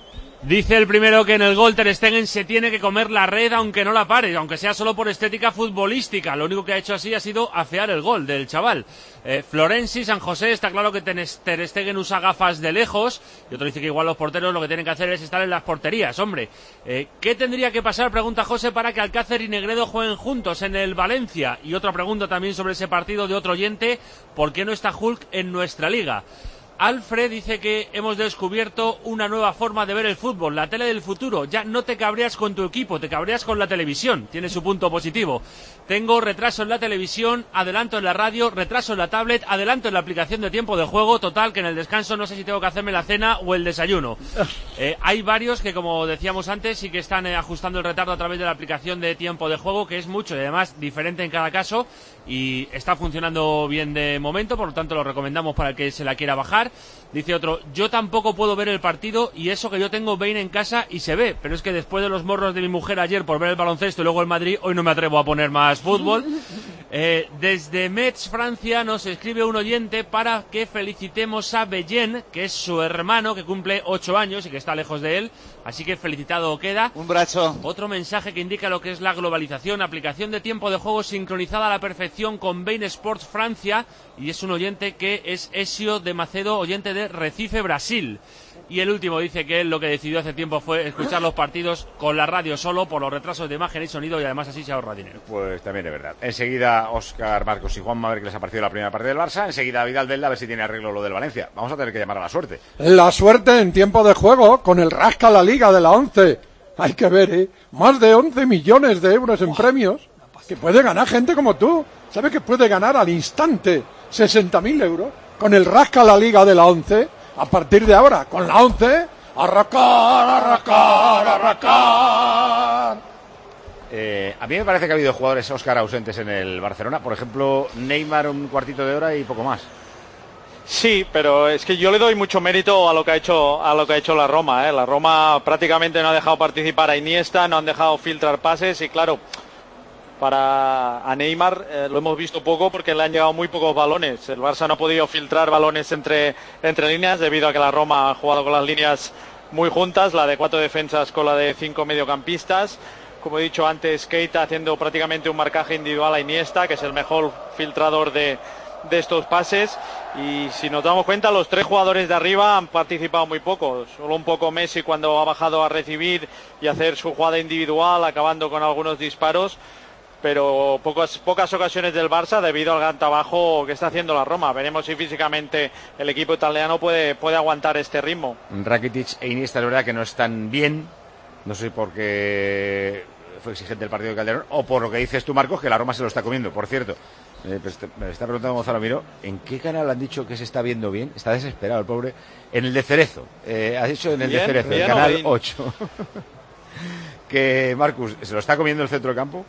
Dice el primero que en el gol Ter Stegen se tiene que comer la red aunque no la pare, aunque sea solo por estética futbolística. Lo único que ha hecho así ha sido afear el gol del chaval. Eh, Florenzi, San José, está claro que Ter Stegen usa gafas de lejos. Y otro dice que igual los porteros lo que tienen que hacer es estar en las porterías, hombre. Eh, ¿Qué tendría que pasar, pregunta José, para que Alcácer y Negredo jueguen juntos en el Valencia? Y otra pregunta también sobre ese partido de otro oyente, ¿por qué no está Hulk en nuestra liga? Alfred dice que hemos descubierto una nueva forma de ver el fútbol, la tele del futuro. Ya no te cabreas con tu equipo, te cabreas con la televisión. Tiene su punto positivo. Tengo retraso en la televisión, adelanto en la radio, retraso en la tablet, adelanto en la aplicación de tiempo de juego. Total, que en el descanso no sé si tengo que hacerme la cena o el desayuno. Eh, hay varios que, como decíamos antes, sí que están eh, ajustando el retardo a través de la aplicación de tiempo de juego, que es mucho y además diferente en cada caso. Y está funcionando bien de momento, por lo tanto lo recomendamos para el que se la quiera bajar. Dice otro, yo tampoco puedo ver el partido y eso que yo tengo Bein en casa y se ve, pero es que después de los morros de mi mujer ayer por ver el baloncesto y luego el Madrid, hoy no me atrevo a poner más fútbol. Eh, desde Metz, Francia, nos escribe un oyente para que felicitemos a Bellén, que es su hermano, que cumple ocho años y que está lejos de él, así que felicitado queda. Un brazo. Otro mensaje que indica lo que es la globalización, aplicación de tiempo de juego sincronizada a la perfección con Bein Sports Francia, y es un oyente que es Ezio de Macedo, oyente de Recife, Brasil. Y el último dice que él lo que decidió hace tiempo fue escuchar los partidos con la radio solo por los retrasos de imagen y sonido, y además así se ahorra dinero. Pues también es verdad. Enseguida Óscar, Marcos y Juanma a ver qué les ha parecido la primera parte del Barça. Enseguida Vidal Belda a ver si tiene arreglo lo del Valencia. Vamos a tener que llamar a la suerte. La suerte en tiempo de juego con el Rasca la Liga de la once. Hay que ver, ¿eh? Más de once millones de euros en premios que puede ganar gente como tú. ¿Sabes que puede ganar al instante sesenta mil euros? Con el Rasca la Liga de la once, a partir de ahora, con la once, arracar, arracar, arracar. Eh, a mí me parece que ha habido jugadores Óscar ausentes en el Barcelona. Por ejemplo, Neymar un cuartito de hora y poco más. Sí, pero es que yo le doy mucho mérito a lo que ha hecho a lo que ha hecho la Roma, ¿eh? La Roma prácticamente no ha dejado participar a Iniesta, no han dejado filtrar pases y claro, para a Neymar eh, lo hemos visto poco porque le han llegado muy pocos balones. El Barça no ha podido filtrar balones entre entre líneas debido a que la Roma ha jugado con las líneas muy juntas, la de cuatro defensas con la de cinco mediocampistas. Como he dicho antes, Keita haciendo prácticamente un marcaje individual a Iniesta, que es el mejor filtrador de de estos pases, y si nos damos cuenta los tres jugadores de arriba han participado muy poco, solo un poco Messi cuando ha bajado a recibir y hacer su jugada individual acabando con algunos disparos, pero pocas pocas ocasiones del Barça debido al gran trabajo que está haciendo la Roma. Veremos si físicamente el equipo italiano puede, puede aguantar este ritmo. Rakitic e Iniesta es verdad que no están bien, no sé por qué fue exigente el partido de Calderón o por lo que dices tú, Marcos, que la Roma se lo está comiendo, por cierto. Eh, pues te, me está preguntando Gonzalo Miro, ¿en qué canal han dicho que se está viendo bien? Está desesperado el pobre. En el de Cerezo. Eh, ha dicho en el bien, de Cerezo, el canal ocho. Que Marcus, ¿se lo está comiendo el centro de campo?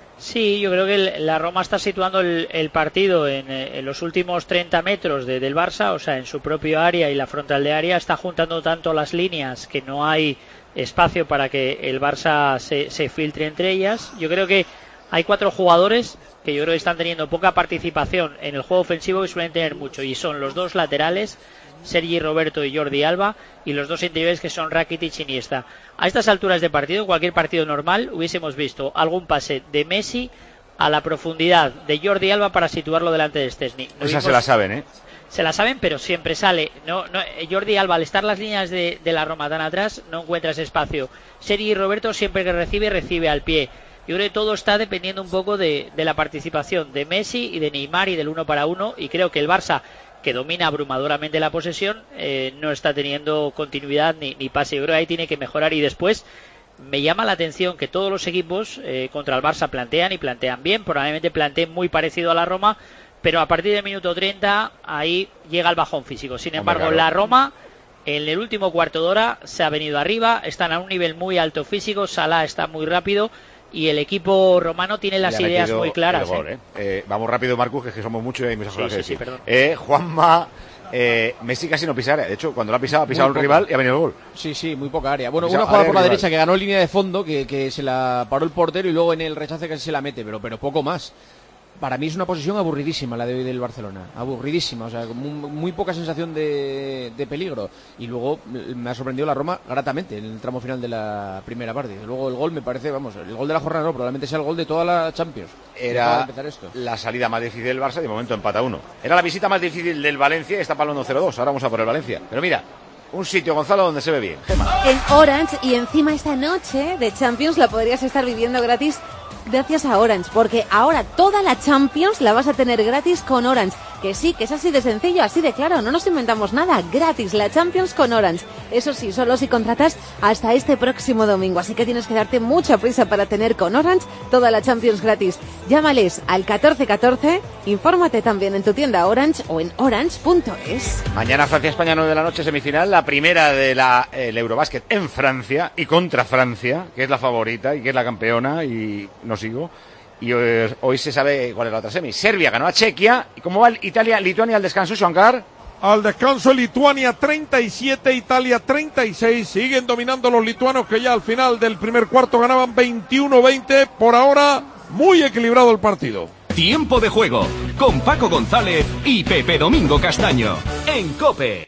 Sí, yo creo que el, la Roma está situando el, el partido en, en los últimos treinta metros de, del Barça, o sea, en su propio área y la frontal de área. Está juntando tanto las líneas que no hay espacio para que el Barça se, se filtre entre ellas. Yo creo que hay cuatro jugadores que yo creo que están teniendo poca participación en el juego ofensivo y suelen tener mucho, y son los dos laterales, Sergi Roberto y Jordi Alba, y los dos interiores que son Rakitic y Iniesta. A estas alturas de partido, cualquier partido normal, hubiésemos visto algún pase de Messi a la profundidad de Jordi Alba para situarlo delante de Szczęsny. No Esa se la saben, ¿eh? Se la saben, pero siempre sale. No, no, Jordi Alba, al estar las líneas de, de la Roma tan atrás, no encuentra ese espacio. Sergi Roberto siempre que recibe, recibe al pie. Yo creo que todo está dependiendo un poco de, de la participación de Messi y de Neymar y del uno para uno, y creo que el Barça, que domina abrumadoramente la posesión, eh, no está teniendo continuidad ni, ni pase. Yo creo que ahí tiene que mejorar. Y después me llama la atención que todos los equipos eh, contra el Barça plantean y plantean bien, probablemente planteen muy parecido a la Roma, pero a partir del minuto treinta ahí llega el bajón físico. Sin embargo, Hombre, claro. la Roma en el último cuarto de hora se ha venido arriba, están a un nivel muy alto físico, Salah está muy rápido y el equipo romano tiene las ideas muy claras. Gol, ¿eh? ¿eh? Eh, vamos rápido, Marcus, que, es que somos muchos y hay muchas cosas sí, que sí, decir. sí, eh, Juanma, eh, Messi casi no pisa área. De hecho, cuando lo ha pisado, ha pisado un rival y ha venido el gol. Sí, sí, muy poca área. Bueno, una jugada por la rival. derecha que ganó en línea de fondo, que, que se la paró el portero y luego en el rechace casi se la mete, pero, pero poco más. Para mí es una posición aburridísima la de hoy del Barcelona, aburridísima, o sea, muy, muy poca sensación de, de peligro. Y luego me ha sorprendido la Roma gratamente en el tramo final de la primera parte. Luego el gol me parece, vamos, el gol de la jornada no, probablemente sea el gol de toda la Champions. Era la salida más difícil del Barça, de momento empata uno. Era la visita más difícil del Valencia y está palmando cero dos, ahora vamos a por el Valencia. Pero mira, un sitio, Gonzalo, donde se ve bien. Gema. En Orange, y encima esta noche de Champions la podrías estar viviendo gratis gracias a Orange, porque ahora toda la Champions la vas a tener gratis con Orange. Que sí, que es así de sencillo, así de claro, no nos inventamos nada, gratis la Champions con Orange. Eso sí, solo si contratas hasta este próximo domingo, así que tienes que darte mucha prisa para tener con Orange toda la Champions gratis. Llámales al catorce catorce, infórmate también en tu tienda Orange o en orange punto es. Mañana Francia-España, nueve de la noche, semifinal, la primera de la el Eurobásquet en Francia y contra Francia, que es la favorita y que es la campeona, y no sigo. Y hoy, hoy se sabe cuál es la otra semi. Serbia ganó a Chequia. ¿Y cómo va Italia, Lituania al descanso, Shankar? Al descanso Lituania treinta y siete, Italia treinta y seis. Siguen dominando los lituanos, que ya al final del primer cuarto ganaban veintiuno veinte. Por ahora, muy equilibrado el partido. Tiempo de juego con Paco González y Pepe Domingo Castaño en COPE.